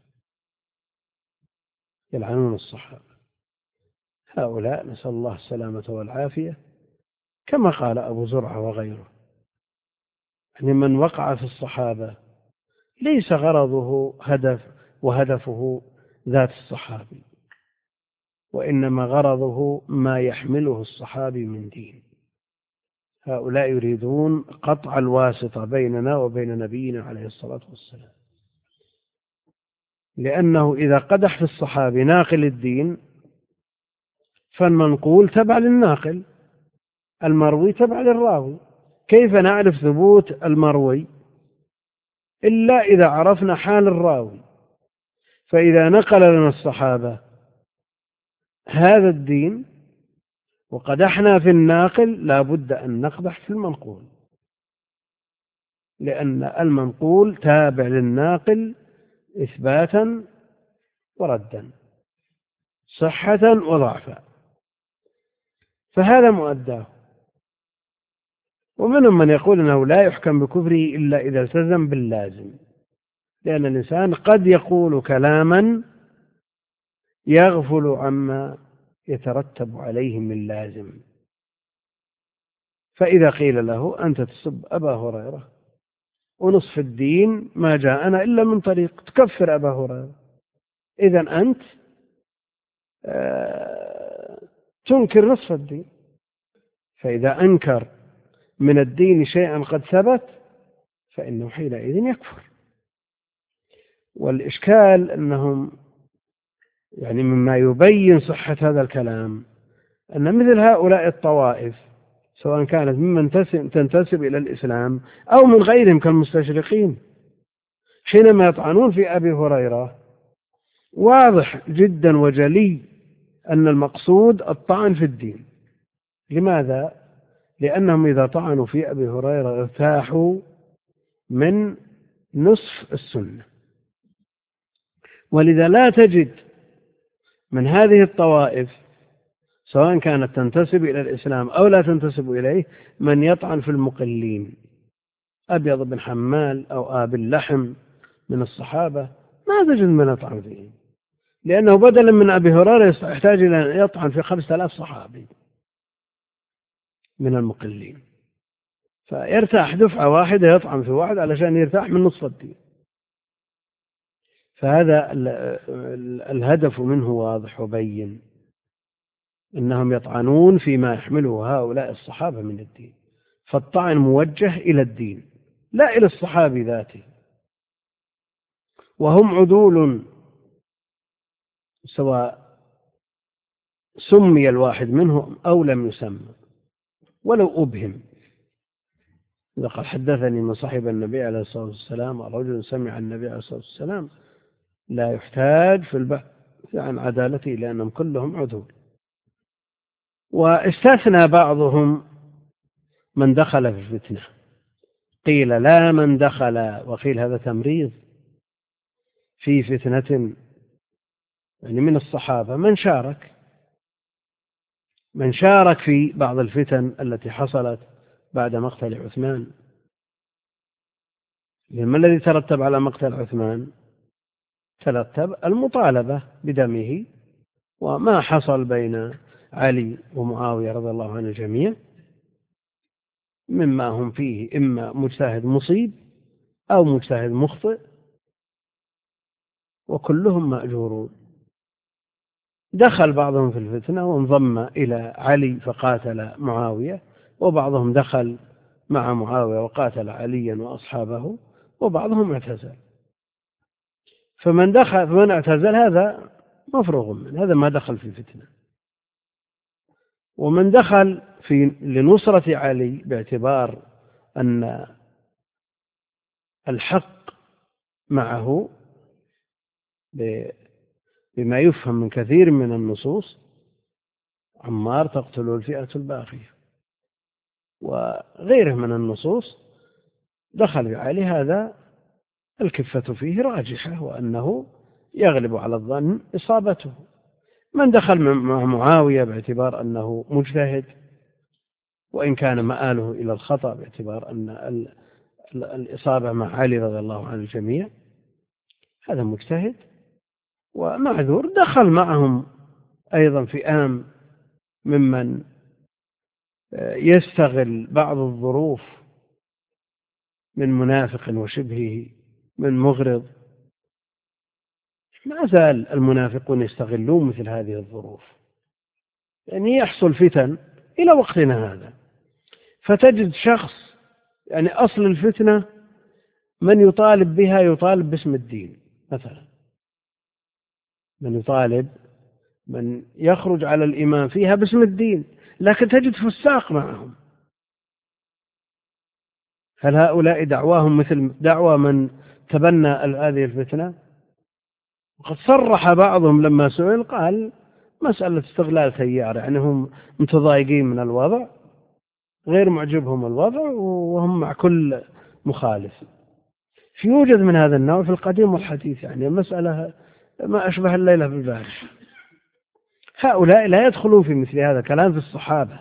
يلعنون الصحابة. هؤلاء نسأل الله السلامة والعافية، كما قال أبو زرعة وغيره، يعني من وقع في الصحابة ليس غرضه وهدفه ذات الصحابي، وإنما غرضه ما يحمله الصحابي من دين. هؤلاء يريدون قطع الواسطة بيننا وبين نبينا عليه الصلاة والسلام، لأنه إذا قدح في الصحابي ناقل الدين فالمنقول تبع للناقل، المروي تبع للراوي، كيف نعرف ثبوت المروي إلا إذا عرفنا حال الراوي؟ فإذا نقل لنا الصحابة هذا الدين وقدحنا في الناقل لا بد أن نقدح في المنقول، لأن المنقول تابع للناقل إثباتا وردا، صحة وضعفا، فهذا مؤداه. ومنهم من يقول أنه لا يحكم بكفره إلا إذا التزم باللازم، لأن الإنسان قد يقول كلاما يغفل عما يترتب عليه من لازم. فإذا قيل له أنت تسب أبا هريرة ونصف الدين ما جاءنا إلا من طريق، تكفر أبا هريرة، إذن أنت تنكر نصف الدين. فإذا أنكر من الدين شيئا قد ثبت فإنه حينئذ يكفر. والإشكال أنهم يعني مما يبين صحة هذا الكلام أن مثل هؤلاء الطوائف سواء كانت ممن تنتسب إلى الإسلام أو من غيرهم كالمستشرقين حينما يطعنون في أبي هريرة واضح جدا وجلي أن المقصود الطعن في الدين. لماذا؟ لأنهم إذا طعنوا في أبي هريرة ارتاحوا من نصف السنة. ولذا لا تجد من هذه الطوائف سواء كانت تنتسب إلى الإسلام أو لا تنتسب إليه من يطعن في المقلين، أبيض بن حمال أو آب اللحم من الصحابة ما تجد من يطعن فيه، لأنه بدلا من أبي هريرة يحتاج إلى أن يطعن في 5000 صحابي من المقلين، فيرتاح دفعة واحدة يطعن في واحد علشان يرتاح من نصف الدين. فهذا الهدف منه واضح وبين، إنهم يطعنون فيما يحمله هؤلاء الصحابة من الدين، فالطعن موجه إلى الدين لا إلى الصحابي ذاته. وهم عدول سواء سمي الواحد منهم أو لم يسمى ولو أبهم. لقد حدثني من صاحب النبي عليه الصلاة والسلام رجل سمع النبي عليه الصلاة والسلام لا يحتاج في البحث عن عدالته لأنهم كلهم عدول. واستثنى بعضهم من دخل في الفتنة، قيل لا من دخل، وقيل هذا تمريض في فتنة، يعني من الصحابة من شارك في بعض الفتن التي حصلت بعد مقتل عثمان. ما الذي ترتب على مقتل عثمان؟ ترتب المطالبة بدمه، وما حصل بين علي ومعاوية رضي الله عن الجميع مما هم فيه إما مجتهد مصيب أو مجتهد مخطئ، وكلهم مأجورون. دخل بعضهم في الفتنة وانضم إلى علي فقاتل معاوية، وبعضهم دخل مع معاوية وقاتل عليا وأصحابه، وبعضهم اعتزل. فمن اعتزل هذا مفروغ منه، هذا ما دخل في فتنة. ومن دخل لنصرة علي باعتبار أن الحق معه بما يفهم من كثير من النصوص، عمار تقتل الفئة الباغية وغيره من النصوص، دخل بعلي، هذا الكفة فيه راجحة وأنه يغلب على الظن إصابته. من دخل مع معاوية باعتبار أنه مجتهد وإن كان مآله إلى الخطأ باعتبار أن الإصابة مع علي رضي الله عن الجميع، هذا مجتهد ومعذور. دخل معهم أيضا فئام ممن يستغل بعض الظروف من منافق وشبهه من مغرض. ما زال المنافقون يستغلون مثل هذه الظروف، يعني يحصل فتن إلى وقتنا هذا، فتجد شخص يعني أصل الفتنة من يطالب بها يطالب باسم الدين، مثلا من يخرج على الإمام فيها باسم الدين، لكن تجد فساق معهم هل هؤلاء دعواهم مثل دعوى من تبنى هذه الفتنة؟ وقد صرح بعضهم لما سئل قال مسألة استغلال تيار، يعني هم متضايقين من الوضع، غير معجبهم الوضع، وهم مع كل مخالف. يوجد من هذا النوع في القديم والحديث، يعني المسألة ما أشبه الليلة بالبارحة. هؤلاء لا يدخلون في مثل هذا كلام في الصحابة.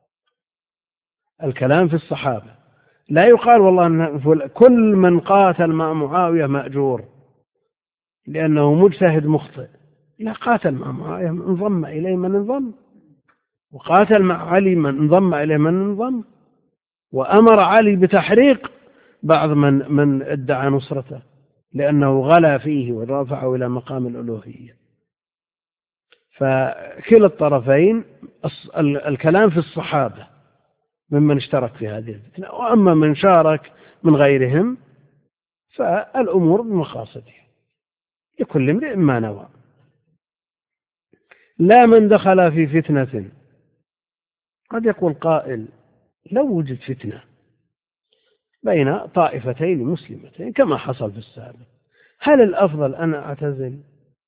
الكلام في الصحابة لا يقال والله أن كل من قاتل مع معاوية مأجور لأنه مجتهد مخطئ. لا، قاتل مع معاوية انضم إليه من انضم، وقاتل مع علي من انضم إليه من انضم، وأمر علي بتحريق بعض من ادعى نصرته لأنه غلا فيه ورفعه إلى مقام الألوهية. فكلا الطرفين الكلام في الصحابة ممن اشترك في هذه الفتنة، وأما من شارك من غيرهم فالأمور بمقاصدها، لكل امرئ ما نوى. لا من دخل في فتنة. قد يقول قائل لو وجد فتنة بين طائفتين مسلمتين كما حصل في السابق، هل الأفضل أن أعتزل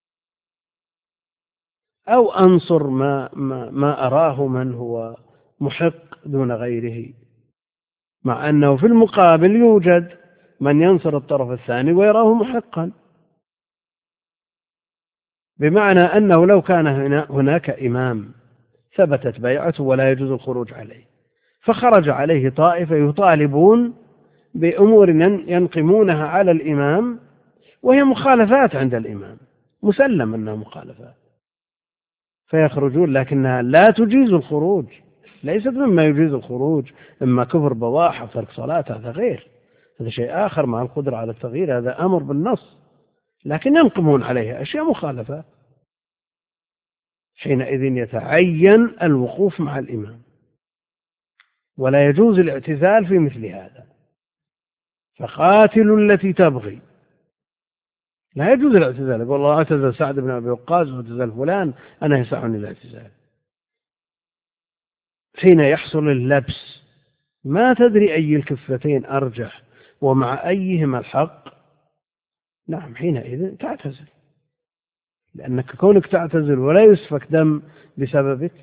أو أنصر ما أراه من هو محق دون غيره، مع أنه في المقابل يوجد من ينصر الطرف الثاني ويراه محقا؟ بمعنى أنه لو كان هناك إمام ثبتت بيعته ولا يجوز الخروج عليه، فخرج عليه طائفة يطالبون بأمور ينقمونها على الإمام وهي مخالفات عند الإمام، مسلم أنها مخالفات، فيخرجون، لكنها لا تجيز الخروج، ليست مما يجيز الخروج، إما كفر بواح وترك صلاة، هذا غير، هذا شيء آخر مع القدرة على التغيير، هذا أمر بالنص، لكن ينقمون عليها أشياء مخالفة. حينئذ يتعين الوقوف مع الإمام، ولا يجوز الاعتزال في مثل هذا. فقاتلوا التي تبغي، لا يجوز الاعتزال، يقول الله اعتزل سعد بن أبي وقاص واعتزل فلان، أنا يسعني الاعتزال. حين يحصل اللبس ما تدري أي الكفتين أرجح ومع أيهما الحق، نعم حينئذ تعتزل، لأنك كونك تعتزل ولا يسفك دم بسببك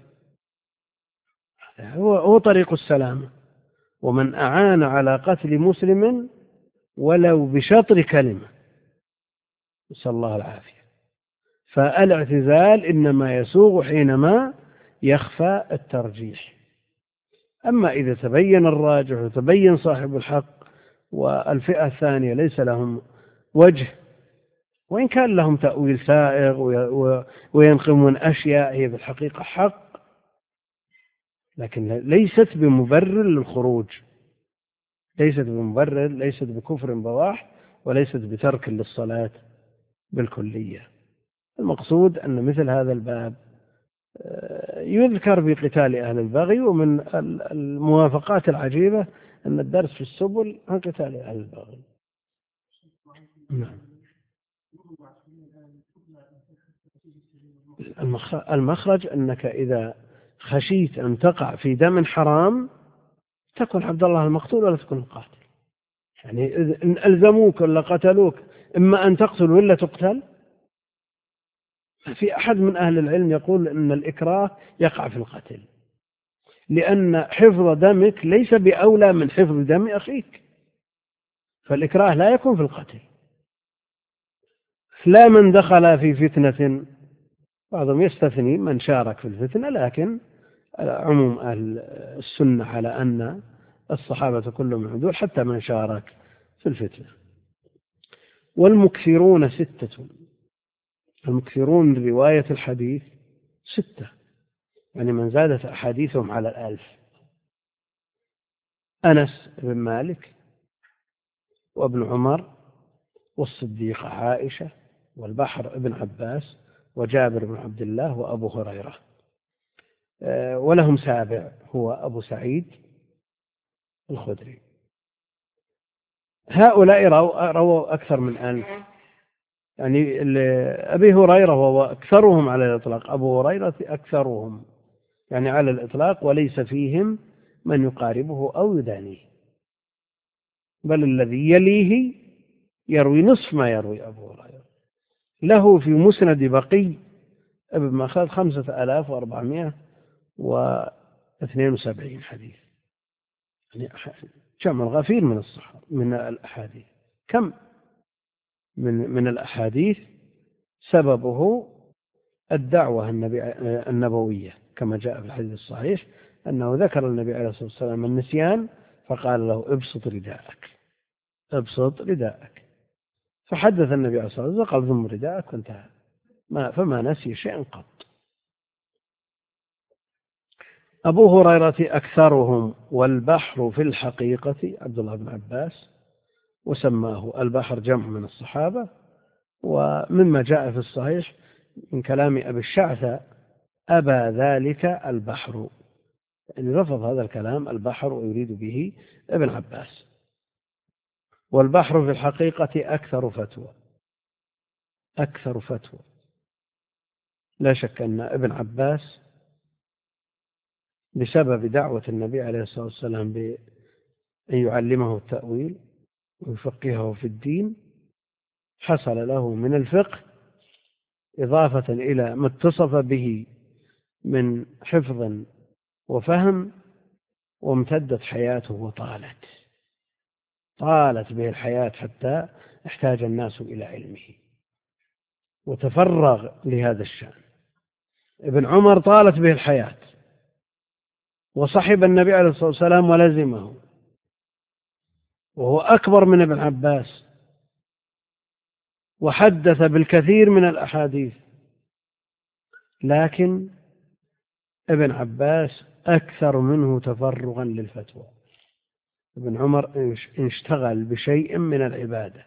هو طريق السلامة. ومن أعان على قتل مسلم ولو بشطر كلمة نسأل الله العافية. فالاعتزال إنما يسوغ حينما يخفى الترجيح. أما إذا تبين الراجح وتبين صاحب الحق والفئة الثانية ليس لهم وجه، وإن كان لهم تأويل سائغ وينقمون أشياء هي بالحقيقة حق، لكن ليست بمبرر للخروج، ليست بمبرر، ليست بكفر بواح، وليست بترك للصلاة بالكلية. المقصود أن مثل هذا الباب يذكر بقتال أهل البغي، ومن الموافقات العجيبة أن الدرس في السبل عن قتال أهل البغي. المخرج أنك إذا خشيت أن تقع في دم حرام تكون عبد الله المقتول ولا تكون القاتل، يعني إن ألزموك ولا قتلوك إما أن تقتل ولا تقتل. في أحد من أهل العلم يقول أن الإكراه يقع في القتل، لأن حفظ دمك ليس بأولى من حفظ دم أخيك، فالإكراه لا يكون في القتل. لا من دخل في فتنة، بعضهم يستثني من شارك في الفتنة، لكن عموم أهل السنة على أن الصحابة كلهم عدول حتى من شارك في الفتنة. والمكثرون 6، المكثرون من رواية الحديث 6، يعني من زادت أحاديثهم على 1000: أنس بن مالك، وابن عمر، والصديقة عائشة، والبحر ابن عباس، وجابر بن عبد الله، وأبو هريرة. ولهم 7 هو أبو سعيد الخدري. هؤلاء رووا أكثر من 1000، يعني أبي هريرة وهو أكثرهم على الإطلاق، أبو هريرة أكثرهم يعني على الإطلاق، وليس فيهم من يقاربه أو يدانيه. بل الذي يليه يروي نصف ما يروي أبو هريرة. له في مسند بقي ابن مخلد 5472 حديث، يعني جمع غفير من الصحابة من الأحاديث. كم من الأحاديث سببه الدعوة النبوية، كما جاء في الحديث الصحيح أنه ذكر النبي عليه الصلاة والسلام النسيان فقال له ابسط رداءك، فحدث النبي عليه الصلاة والسلام قال ضم رداءك وانتهى، فما نسي شيئا قط. أبو هريرة أكثرهم، والبحر في الحقيقة عبد الله بن عباس، وسماه البحر جمع من الصحابة. ومما جاء في الصحيح من كلام أبي الشعث أبى ذلك البحر، يعني رفض هذا الكلام البحر ويريد به ابن عباس. والبحر في الحقيقة أكثر فتوى. لا شك أن ابن عباس بسبب دعوة النبي عليه الصلاة والسلام بأن يعلمه التأويل ويفقهه في الدين حصل له من الفقه إضافة إلى ما اتصف به من حفظ وفهم، وامتدت حياته طالت به الحياة حتى احتاج الناس إلى علمه وتفرغ لهذا الشأن. ابن عمر طالت به الحياة وصحب النبي عليه الصلاة والسلام ولزمه، وهو أكبر من ابن عباس وحدث بالكثير من الأحاديث، لكن ابن عباس أكثر منه تفرغا للفتوى. ابن عمر انشتغل بشيء من العبادة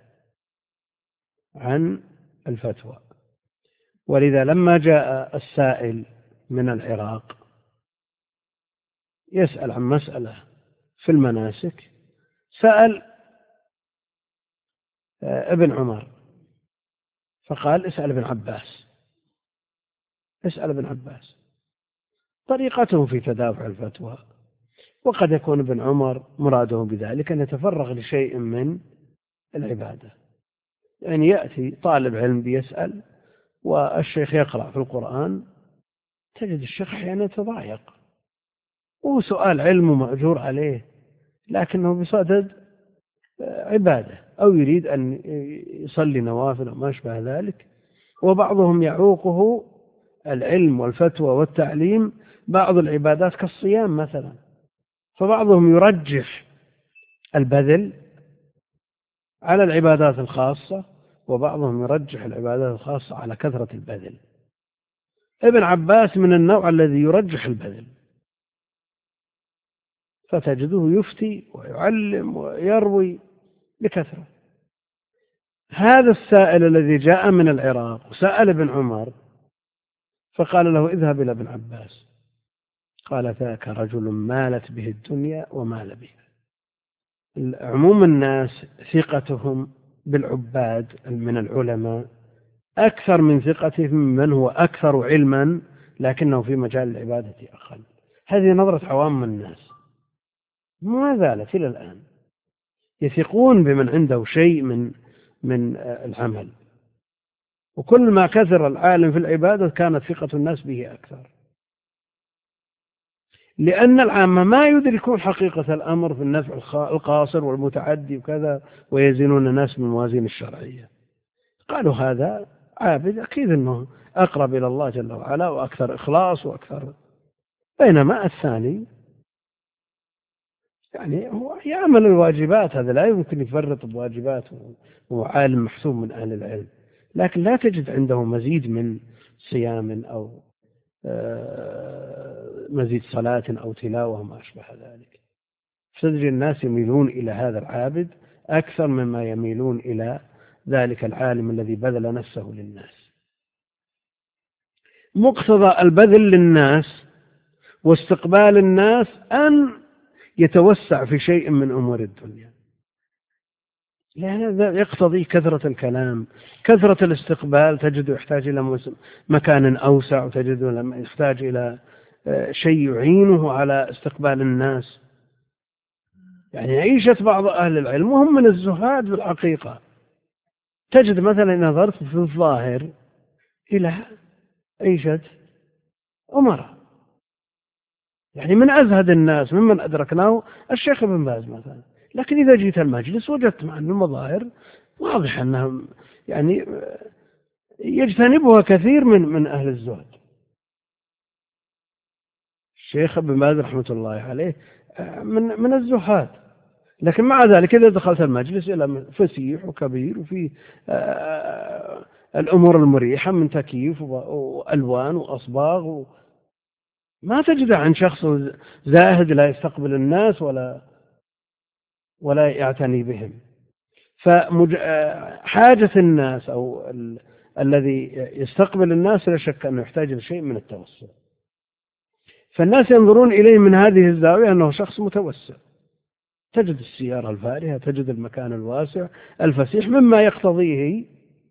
عن الفتوى، ولذا لما جاء السائل من العراق يسأل عن مسألة في المناسك سأل ابن عمر فقال اسأل ابن عباس. طريقته في تدافع الفتوى، وقد يكون ابن عمر مراده بذلك أن يتفرغ لشيء من العبادة، يعني يأتي طالب علم بيسأل والشيخ يقرأ في القرآن، تجد الشيخ أحيانا يتضايق، وهو سؤال علم مأجور عليه لكنه بصدد عبادة أو يريد أن يصلي نوافل وما أشبه ذلك. وبعضهم يعوقه العلم والفتوى والتعليم بعض العبادات كالصيام مثلا، فبعضهم يرجح البذل على العبادات الخاصة، وبعضهم يرجح العبادات الخاصة على كثرة البذل. ابن عباس من النوع الذي يرجح البذل، فتجده يفتي ويعلم ويروي بكثرة. هذا السائل الذي جاء من العراق وسأل ابن عمر فقال له اذهب إلى ابن عباس، قال ذاك رجل مالت به الدنيا ومال بها. عموم الناس ثقتهم بالعباد من العلماء أكثر من ثقتهم من هو أكثر علما لكنه في مجال العبادة أقل. هذه نظرة عوام الناس، ما زالت إلى الآن يثقون بمن عنده شيء من العمل، وكل ما كثر العالم في العبادة كانت ثقة الناس به أكثر، لأن العامة ما يدركون حقيقة الأمر في النفع القاصر والمتعدي وكذا، ويزنون الناس بالموازين الشرعية. قالوا هذا عابد أكيد أنه أقرب إلى الله جل وعلا وأكثر إخلاص وأكثر، بينما الثاني يعني هو يعمل الواجبات، هذا لا يمكن يفرط بواجباته، هو عالم محسوب من أهل العلم، لكن لا تجد عنده مزيد من صيام أو مزيد صلاة أو تلاوة وما أشبه ذلك. فتجد الناس يميلون إلى هذا العابد أكثر مما يميلون إلى ذلك العالم الذي بذل نفسه للناس. مقتضى البذل للناس واستقبال الناس أن يتوسع في شيء من أمور الدنيا، لأن هذا يقتضي كثرة الكلام، كثرة الاستقبال، تجد يحتاج إلى مكان أوسع، وتجد يحتاج إلى شيء يعينه على استقبال الناس. يعني عيشة بعض أهل العلم وهم من الزهاد بالحقيقة. تجد مثلا إن نظرت في الظاهر إلى عيشة عمر، يعني من أزهد الناس ممن أدركناه الشيخ ابن باز مثلا، لكن إذا جيت المجلس وجدت مع أن المظاهر واضح أنهم يعني يجتنبها كثير من أهل الزهد. الشيخ ابن باز رحمة الله عليه من الزهاد، لكن مع ذلك إذا دخلت المجلس إلى فسيح وكبير وفي الأمور المريحة من تكييف وألوان وأصباغ، ما تجد عن شخص زاهد لا يستقبل الناس ولا يعتني بهم. فحاجة الناس أو الذي يستقبل الناس لا شك أنه يحتاج لشيء من التوسع، فالناس ينظرون إليه من هذه الزاوية أنه شخص متوسع. تجد السيارة الفارهة، تجد المكان الواسع الفسيح، مما يقتضيه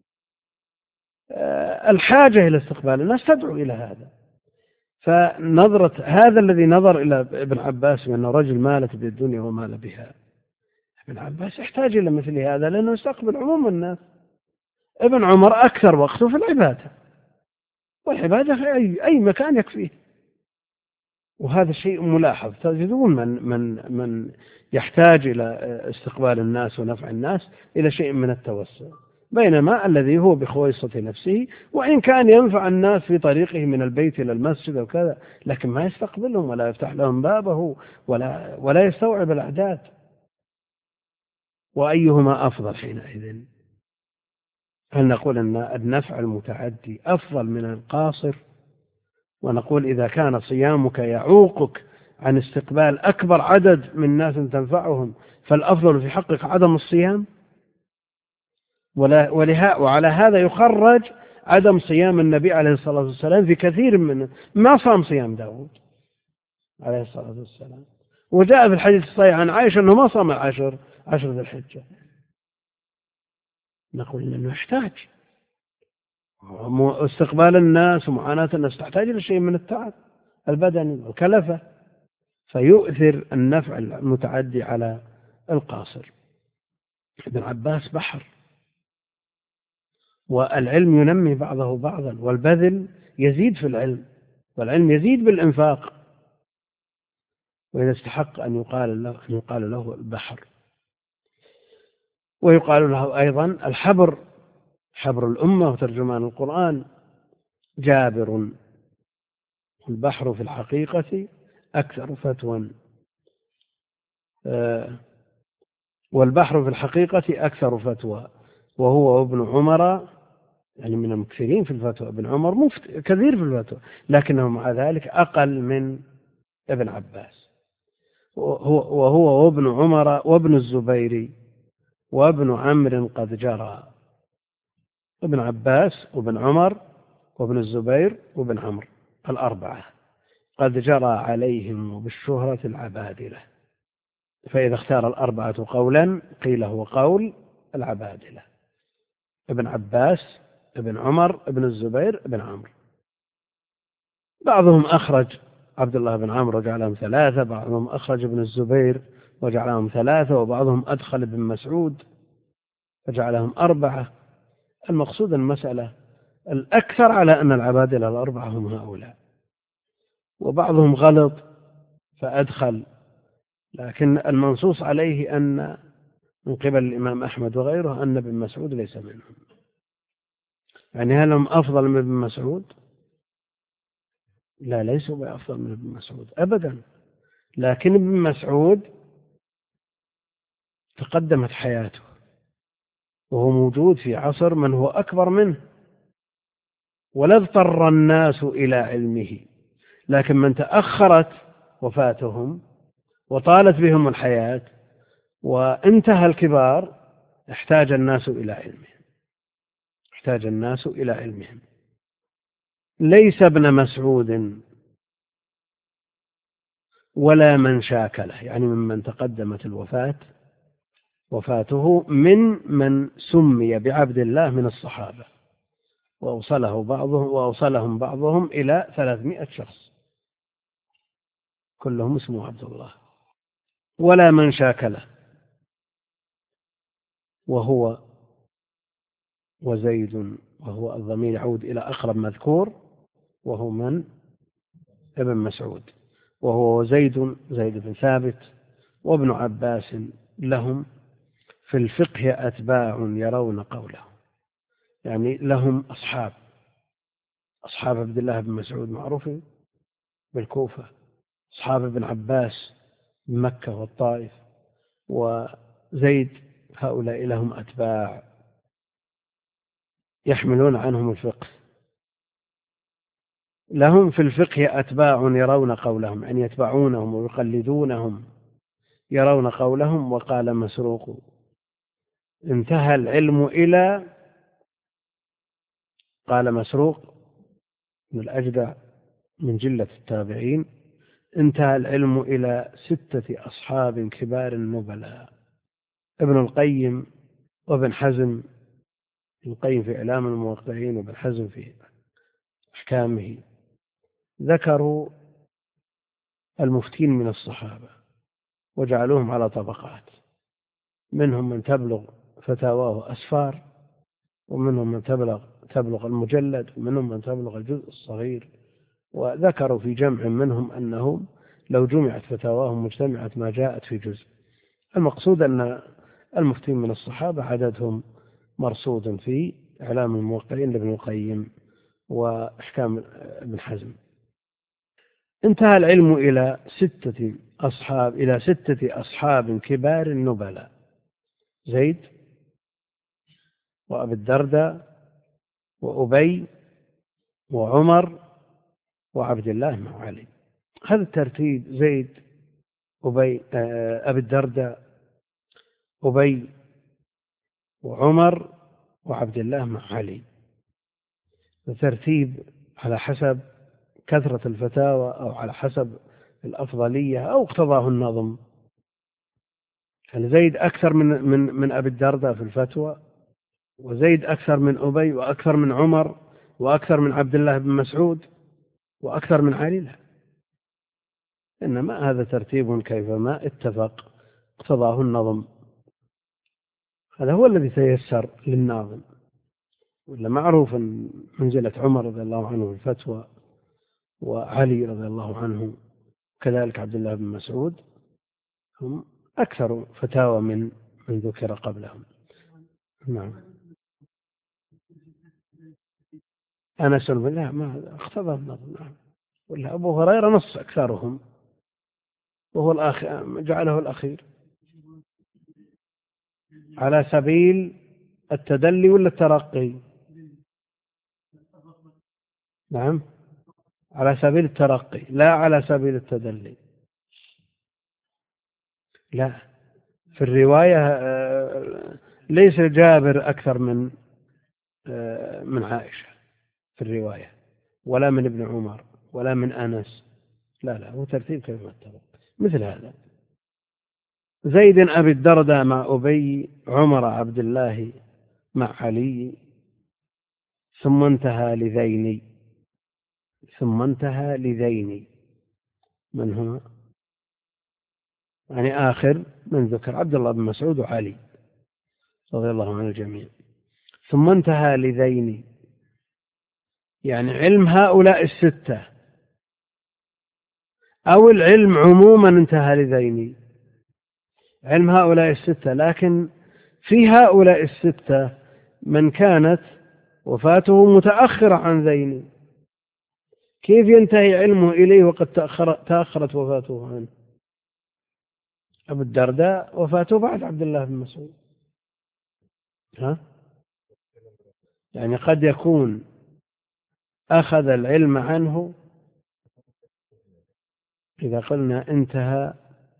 الحاجة إلى استقبال الناس تدعو إلى هذا. فنظرة هذا الذي نظر إلى ابن عباس بأنه رجل مالت بالدنيا ومال بها، ابن عباس يحتاج إلى مثل هذا لأنه يستقبل عموم الناس. ابن عمر أكثر وقته في العبادة، والعبادة في أي مكان يكفيه، وهذا شيء ملاحظ. تجدون من يحتاج إلى استقبال الناس ونفع الناس إلى شيء من التوسع، بينما الذي هو بخويصة نفسه وإن كان ينفع الناس في طريقه من البيت إلى المسجد وكذا، لكن ما يستقبلهم ولا يفتح لهم بابه ولا يستوعب الأعداد. وأيهما أفضل حينئذ؟ هل نقول أن النفع المتعدي أفضل من القاصر، ونقول إذا كان صيامك يعوقك عن استقبال أكبر عدد من الناس تنفعهم فالأفضل في حقك عدم الصيام؟ وعلى هذا يخرج عدم صيام النبي عليه الصلاة والسلام في كثير من ما صام صيام داود عليه الصلاة والسلام. وجاء في الحديث الصحيح عن عائشة أنه ما صام عشر ذي الحجة. نقول إنه يحتاج استقبال الناس ومعاناة الناس تحتاج إلى شيء من التعب البدني والكلفة، فيؤثر النفع المتعدي على القاصر. ابن عباس بحر، والعلم ينمي بعضه بعضا، والبذل يزيد في العلم، والعلم يزيد بالإنفاق، وإذا استحق أن يقال له البحر. ويقال له أيضا الحبر، حبر الأمة وترجمان القرآن. جابر: البحر في الحقيقة أكثر فتوى، والبحر في الحقيقة أكثر فتوى، وهو وابن عمر، يعني من المكثرين في الفتوى. ابن عمر كثير في الفتوى، لكنه مع ذلك أقل من ابن عباس. وهو وابن عمر وابن الزبير وابن عمرو قد جرى. ابن عباس وابن عمر وابن الزبير وابن عمرو الأربعة قد جرى عليهم بالشهرة العبادلة، فإذا اختار الأربعة قولا قيل هو قول العبادلة: ابن عباس، ابن عمر، ابن الزبير، ابن عمرو. بعضهم أخرج عبد الله بن عمرو وجعلهم ثلاثة، بعضهم أخرج ابن الزبير وجعلهم ثلاثة، وبعضهم أدخل ابن مسعود وجعلهم أربعة. المقصود المسألة الأكثر على أن العبادلة الأربعة هم هؤلاء، وبعضهم غلط فأدخل، لكن المنصوص عليه أن من قبل الإمام أحمد وغيره أن ابن مسعود ليس منهم. يعني هل هم أفضل من ابن مسعود؟ لا، ليسوا بأفضل من ابن مسعود أبدا، لكن ابن مسعود تقدمت حياته وهو موجود في عصر من هو أكبر منه، ولا اضطر الناس إلى علمه، لكن من تأخرت وفاتهم وطالت بهم الحياة وانتهى الكبار احتاج الناس إلى علمهم. ليس ابن مسعود ولا من شاكله، يعني ممن تقدمت وفاته من سمي بعبد الله من الصحابة، وأوصلهم بعضهم إلى 300 شخص كلهم اسمه عبد الله. ولا من شاكله، وهو وزيد، وهو الضمير يعود إلى أقرب مذكور، وهو من؟ ابن مسعود. وهو وزيد، زيد بن ثابت، وابن عباس لهم في الفقه أتباع يرون قوله، يعني لهم أصحاب عبد الله بن مسعود معروفين بالكوفة، أصحاب ابن عباس بمكة والطائف، وزيد هؤلاء لهم أتباع يحملون عنهم الفقه. لهم في الفقه أتباع يرون قولهم، أن يتبعونهم ويقلدونهم، يرون قولهم. وقال مسروق: انتهى العلم إلى، قال مسروق من الأجدع من جلة التابعين: انتهى العلم إلى 6 أصحاب كبار النبلاء. ابن القيم وابن حزم، القيم في إعلام الموقعين وابن حزم في أحكامه، ذكروا المفتين من الصحابة وجعلوهم على طبقات، منهم من تبلغ فتاواه أسفار، ومنهم من تبلغ المجلد، ومنهم من تبلغ الجزء الصغير. وذكروا في جمع منهم أنهم لو جمعت فتاواهم مجتمعت ما جاءت في جزء. المقصود أن المفتين من الصحابة عددهم مرصود في إعلام الموقعين لابن القيم وأحكام ابن حزم. انتهى العلم إلى 6 أصحاب كبار النبلاء: زيد، وأبي الدرداء، وأبي، وعمر، وعبد الله مع علي. هذا الترتيب: زيد، أبي، أبي الدرداء، أبي، وعمر، وعبد الله مع علي. الترتيب على حسب كثرة الفتاوى أو على حسب الأفضلية أو اقتضاه النظم. يعني زيد أكثر من أبي الدرداء في الفتوى، وزيد أكثر من أبي، وأكثر من عمر، وأكثر من عبد الله بن مسعود، وأكثر من علي. لا، إنما هذا ترتيب كيفما اتفق اقتضاه النظم. هذا هو الذي تيسر للناظم. ولا معروف أن منزلة عمر رضي الله عنه في الفتوى، وعلي رضي الله عنه كذلك عبد الله بن مسعود، هم أكثر فتاوى من ذكر قبلهم. نعم. أنس بالله ما اقتضى النظم. نعم. ولا أبو هريرة نص أكثرهم، وهو جعله الأخير على سبيل التدلي ولا الترقي؟ نعم، على سبيل الترقي لا على سبيل التدلي. لا، في الرواية ليس جابر أكثر من عائشة في الرواية، ولا من ابن عمر، ولا من أنس. لا، هو ترتيب كما اتفق مثل هذا: زيد أبي الدرداء مع أبي، عمر عبد الله مع علي، ثم انتهى لذين. من هما؟ يعني آخر من ذكر عبد الله بن مسعود وعلي رضي الله عن الجميع. ثم انتهى لذين، يعني علم هؤلاء 6 أو العلم عموما انتهى لذين، علم هؤلاء 6. لكن في هؤلاء 6 من كانت وفاته متأخرة عن ذين، كيف ينتهي علمه إليه وقد تأخرت وفاته عنه؟ أبو الدرداء وفاته بعد عبد الله بن مسعود. يعني قد يكون أخذ العلم عنه، إذا قلنا انتهى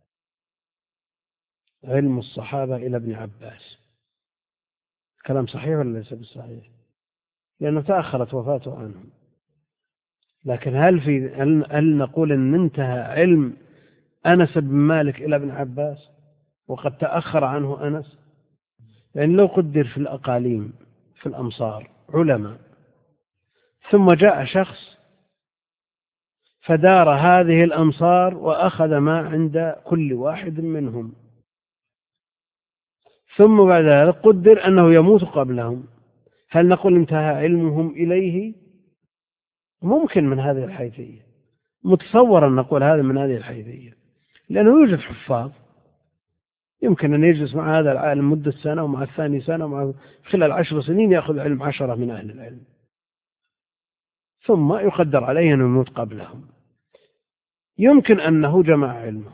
علم الصحابة إلى ابن عباس، كلام صحيح ولا ليس بالصحيح؟ لأنه تأخرت وفاته عنهم. لكن هل نقول أن انتهى علم أنس بن مالك إلى ابن عباس وقد تأخر عنه أنس؟ لأن لو قدر في الأقاليم في الأمصار علماء، ثم جاء شخص فدار هذه الأمصار وأخذ ما عند كل واحد منهم، ثم بعد ذلك قدر أنه يموت قبلهم، هل نقول انتهى علمهم إليه؟ ممكن من هذه الحيثية، متصور أن نقول هذا من هذه الحيثية، لأنه يوجد حفاظ يمكن أن يجلس مع هذا العالم مدة سنة ومع الثاني سنة ومع خلال 10 سنين يأخذ علم 10 من أهل العلم، ثم يقدر عليه أن يموت قبلهم، يمكن أنه جمع علمه.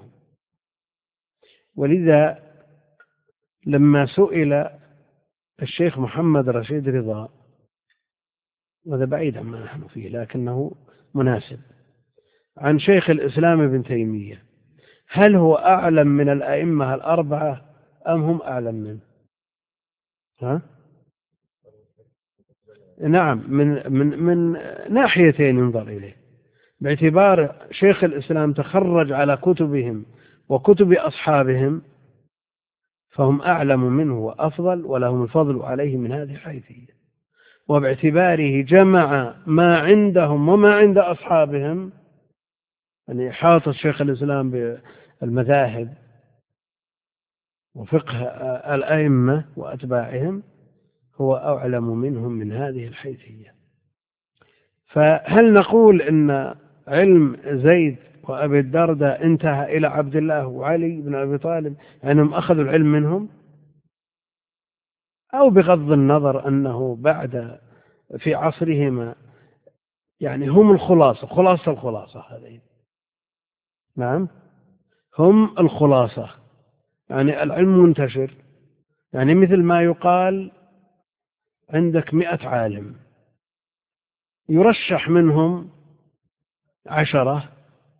ولذا لما سئل الشيخ محمد رشيد رضا، وهذا بعيد عما نحن فيه لكنه مناسب، عن شيخ الإسلام ابن تيمية هل هو أعلم من الأئمة الأربعة أم هم أعلم منه؟ نعم، من ناحيتين ينظر إليه، باعتبار شيخ الإسلام تخرج على كتبهم وكتب أصحابهم فهم أعلم منه وأفضل ولهم الفضل عليه من هذه الحيثية، وباعتباره جمع ما عندهم وما عند أصحابهم، يعني حاط شيخ الإسلام بالمذاهب وفقه الأئمة وأتباعهم، هو أعلم منهم من هذه الحيثية. فهل نقول إن علم زيد وأبي الدرداء انتهى إلى عبد الله وعلي بن أبي طالب أنهم أخذوا العلم منهم، أو بغض النظر أنه بعد في عصرهما يعني هم الخلاصة هذه؟ نعم، هم الخلاصة، يعني العلم منتشر، يعني مثل ما يقال عندك 100 عالم يرشح منهم 10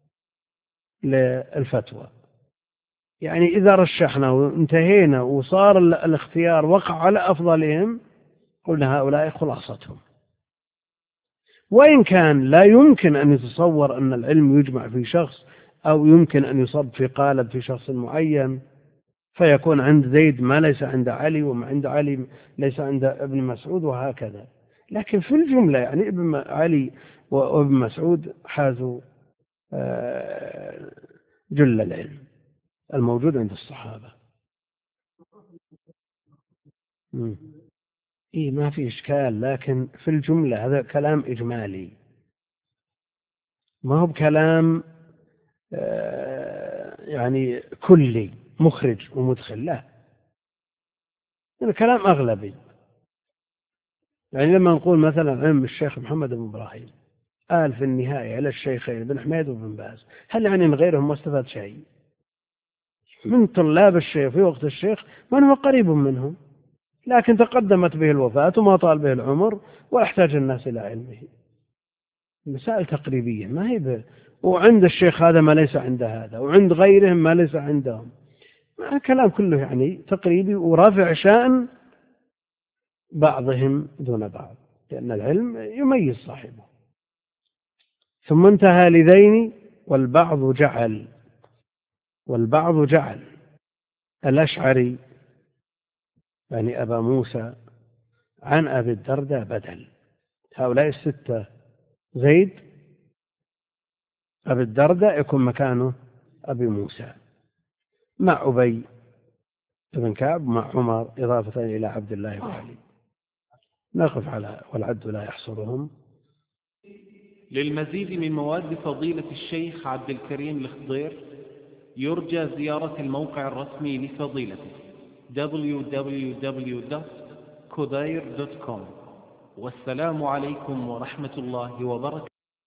للفتوى، يعني إذا رشحنا وانتهينا وصار الاختيار وقع على أفضلهم قلنا هؤلاء خلاصتهم. وإن كان لا يمكن أن يتصور أن العلم يجمع في شخص أو يمكن أن يصب في قالب في شخص معين، فيكون عند زيد ما ليس عند علي وما عند علي ليس عند ابن مسعود وهكذا، لكن في الجملة يعني ابن علي وابن مسعود حازوا جل العلم الموجود عند الصحابة. إيه ما في إشكال، لكن في الجملة هذا كلام إجمالي، ما هو بكلام يعني كلي مخرج ومدخل، لا، يعني كلام أغلبي. يعني لما نقول مثلا علم الشيخ محمد بن إبراهيم قال في النهاية على الشيخين بن حميد وبن باز، هل يعني من غيرهم ما استفاد شيء؟ من طلاب الشيخ في وقت الشيخ من هو قريب منهم، لكن تقدمت به الوفاة وما طال به العمر واحتاج الناس إلى علمه. مسائل تقريبية ما هي وعند الشيخ هذا ما ليس عند هذا وعند غيرهم ما ليس عندهم، الكلام كله يعني تقريبي ورافع شأن بعضهم دون بعض، لأن العلم يميز صاحبه. ثم انتهى لذين والبعض جعل الأشعري يعني أبا موسى عن أبي الدرداء بدل، هؤلاء 6 زيد أبي الدرداء يكون مكانه أبي موسى مع أبي بن كعب مع عمر إضافة إلى عبد الله وعلي. نقف على والعد لا يحصرهم. للمزيد من مواد فضيلة الشيخ عبد الكريم الخضير يرجى زيارة الموقع الرسمي لفضيلته www.khudair.com. والسلام عليكم ورحمة الله وبركاته.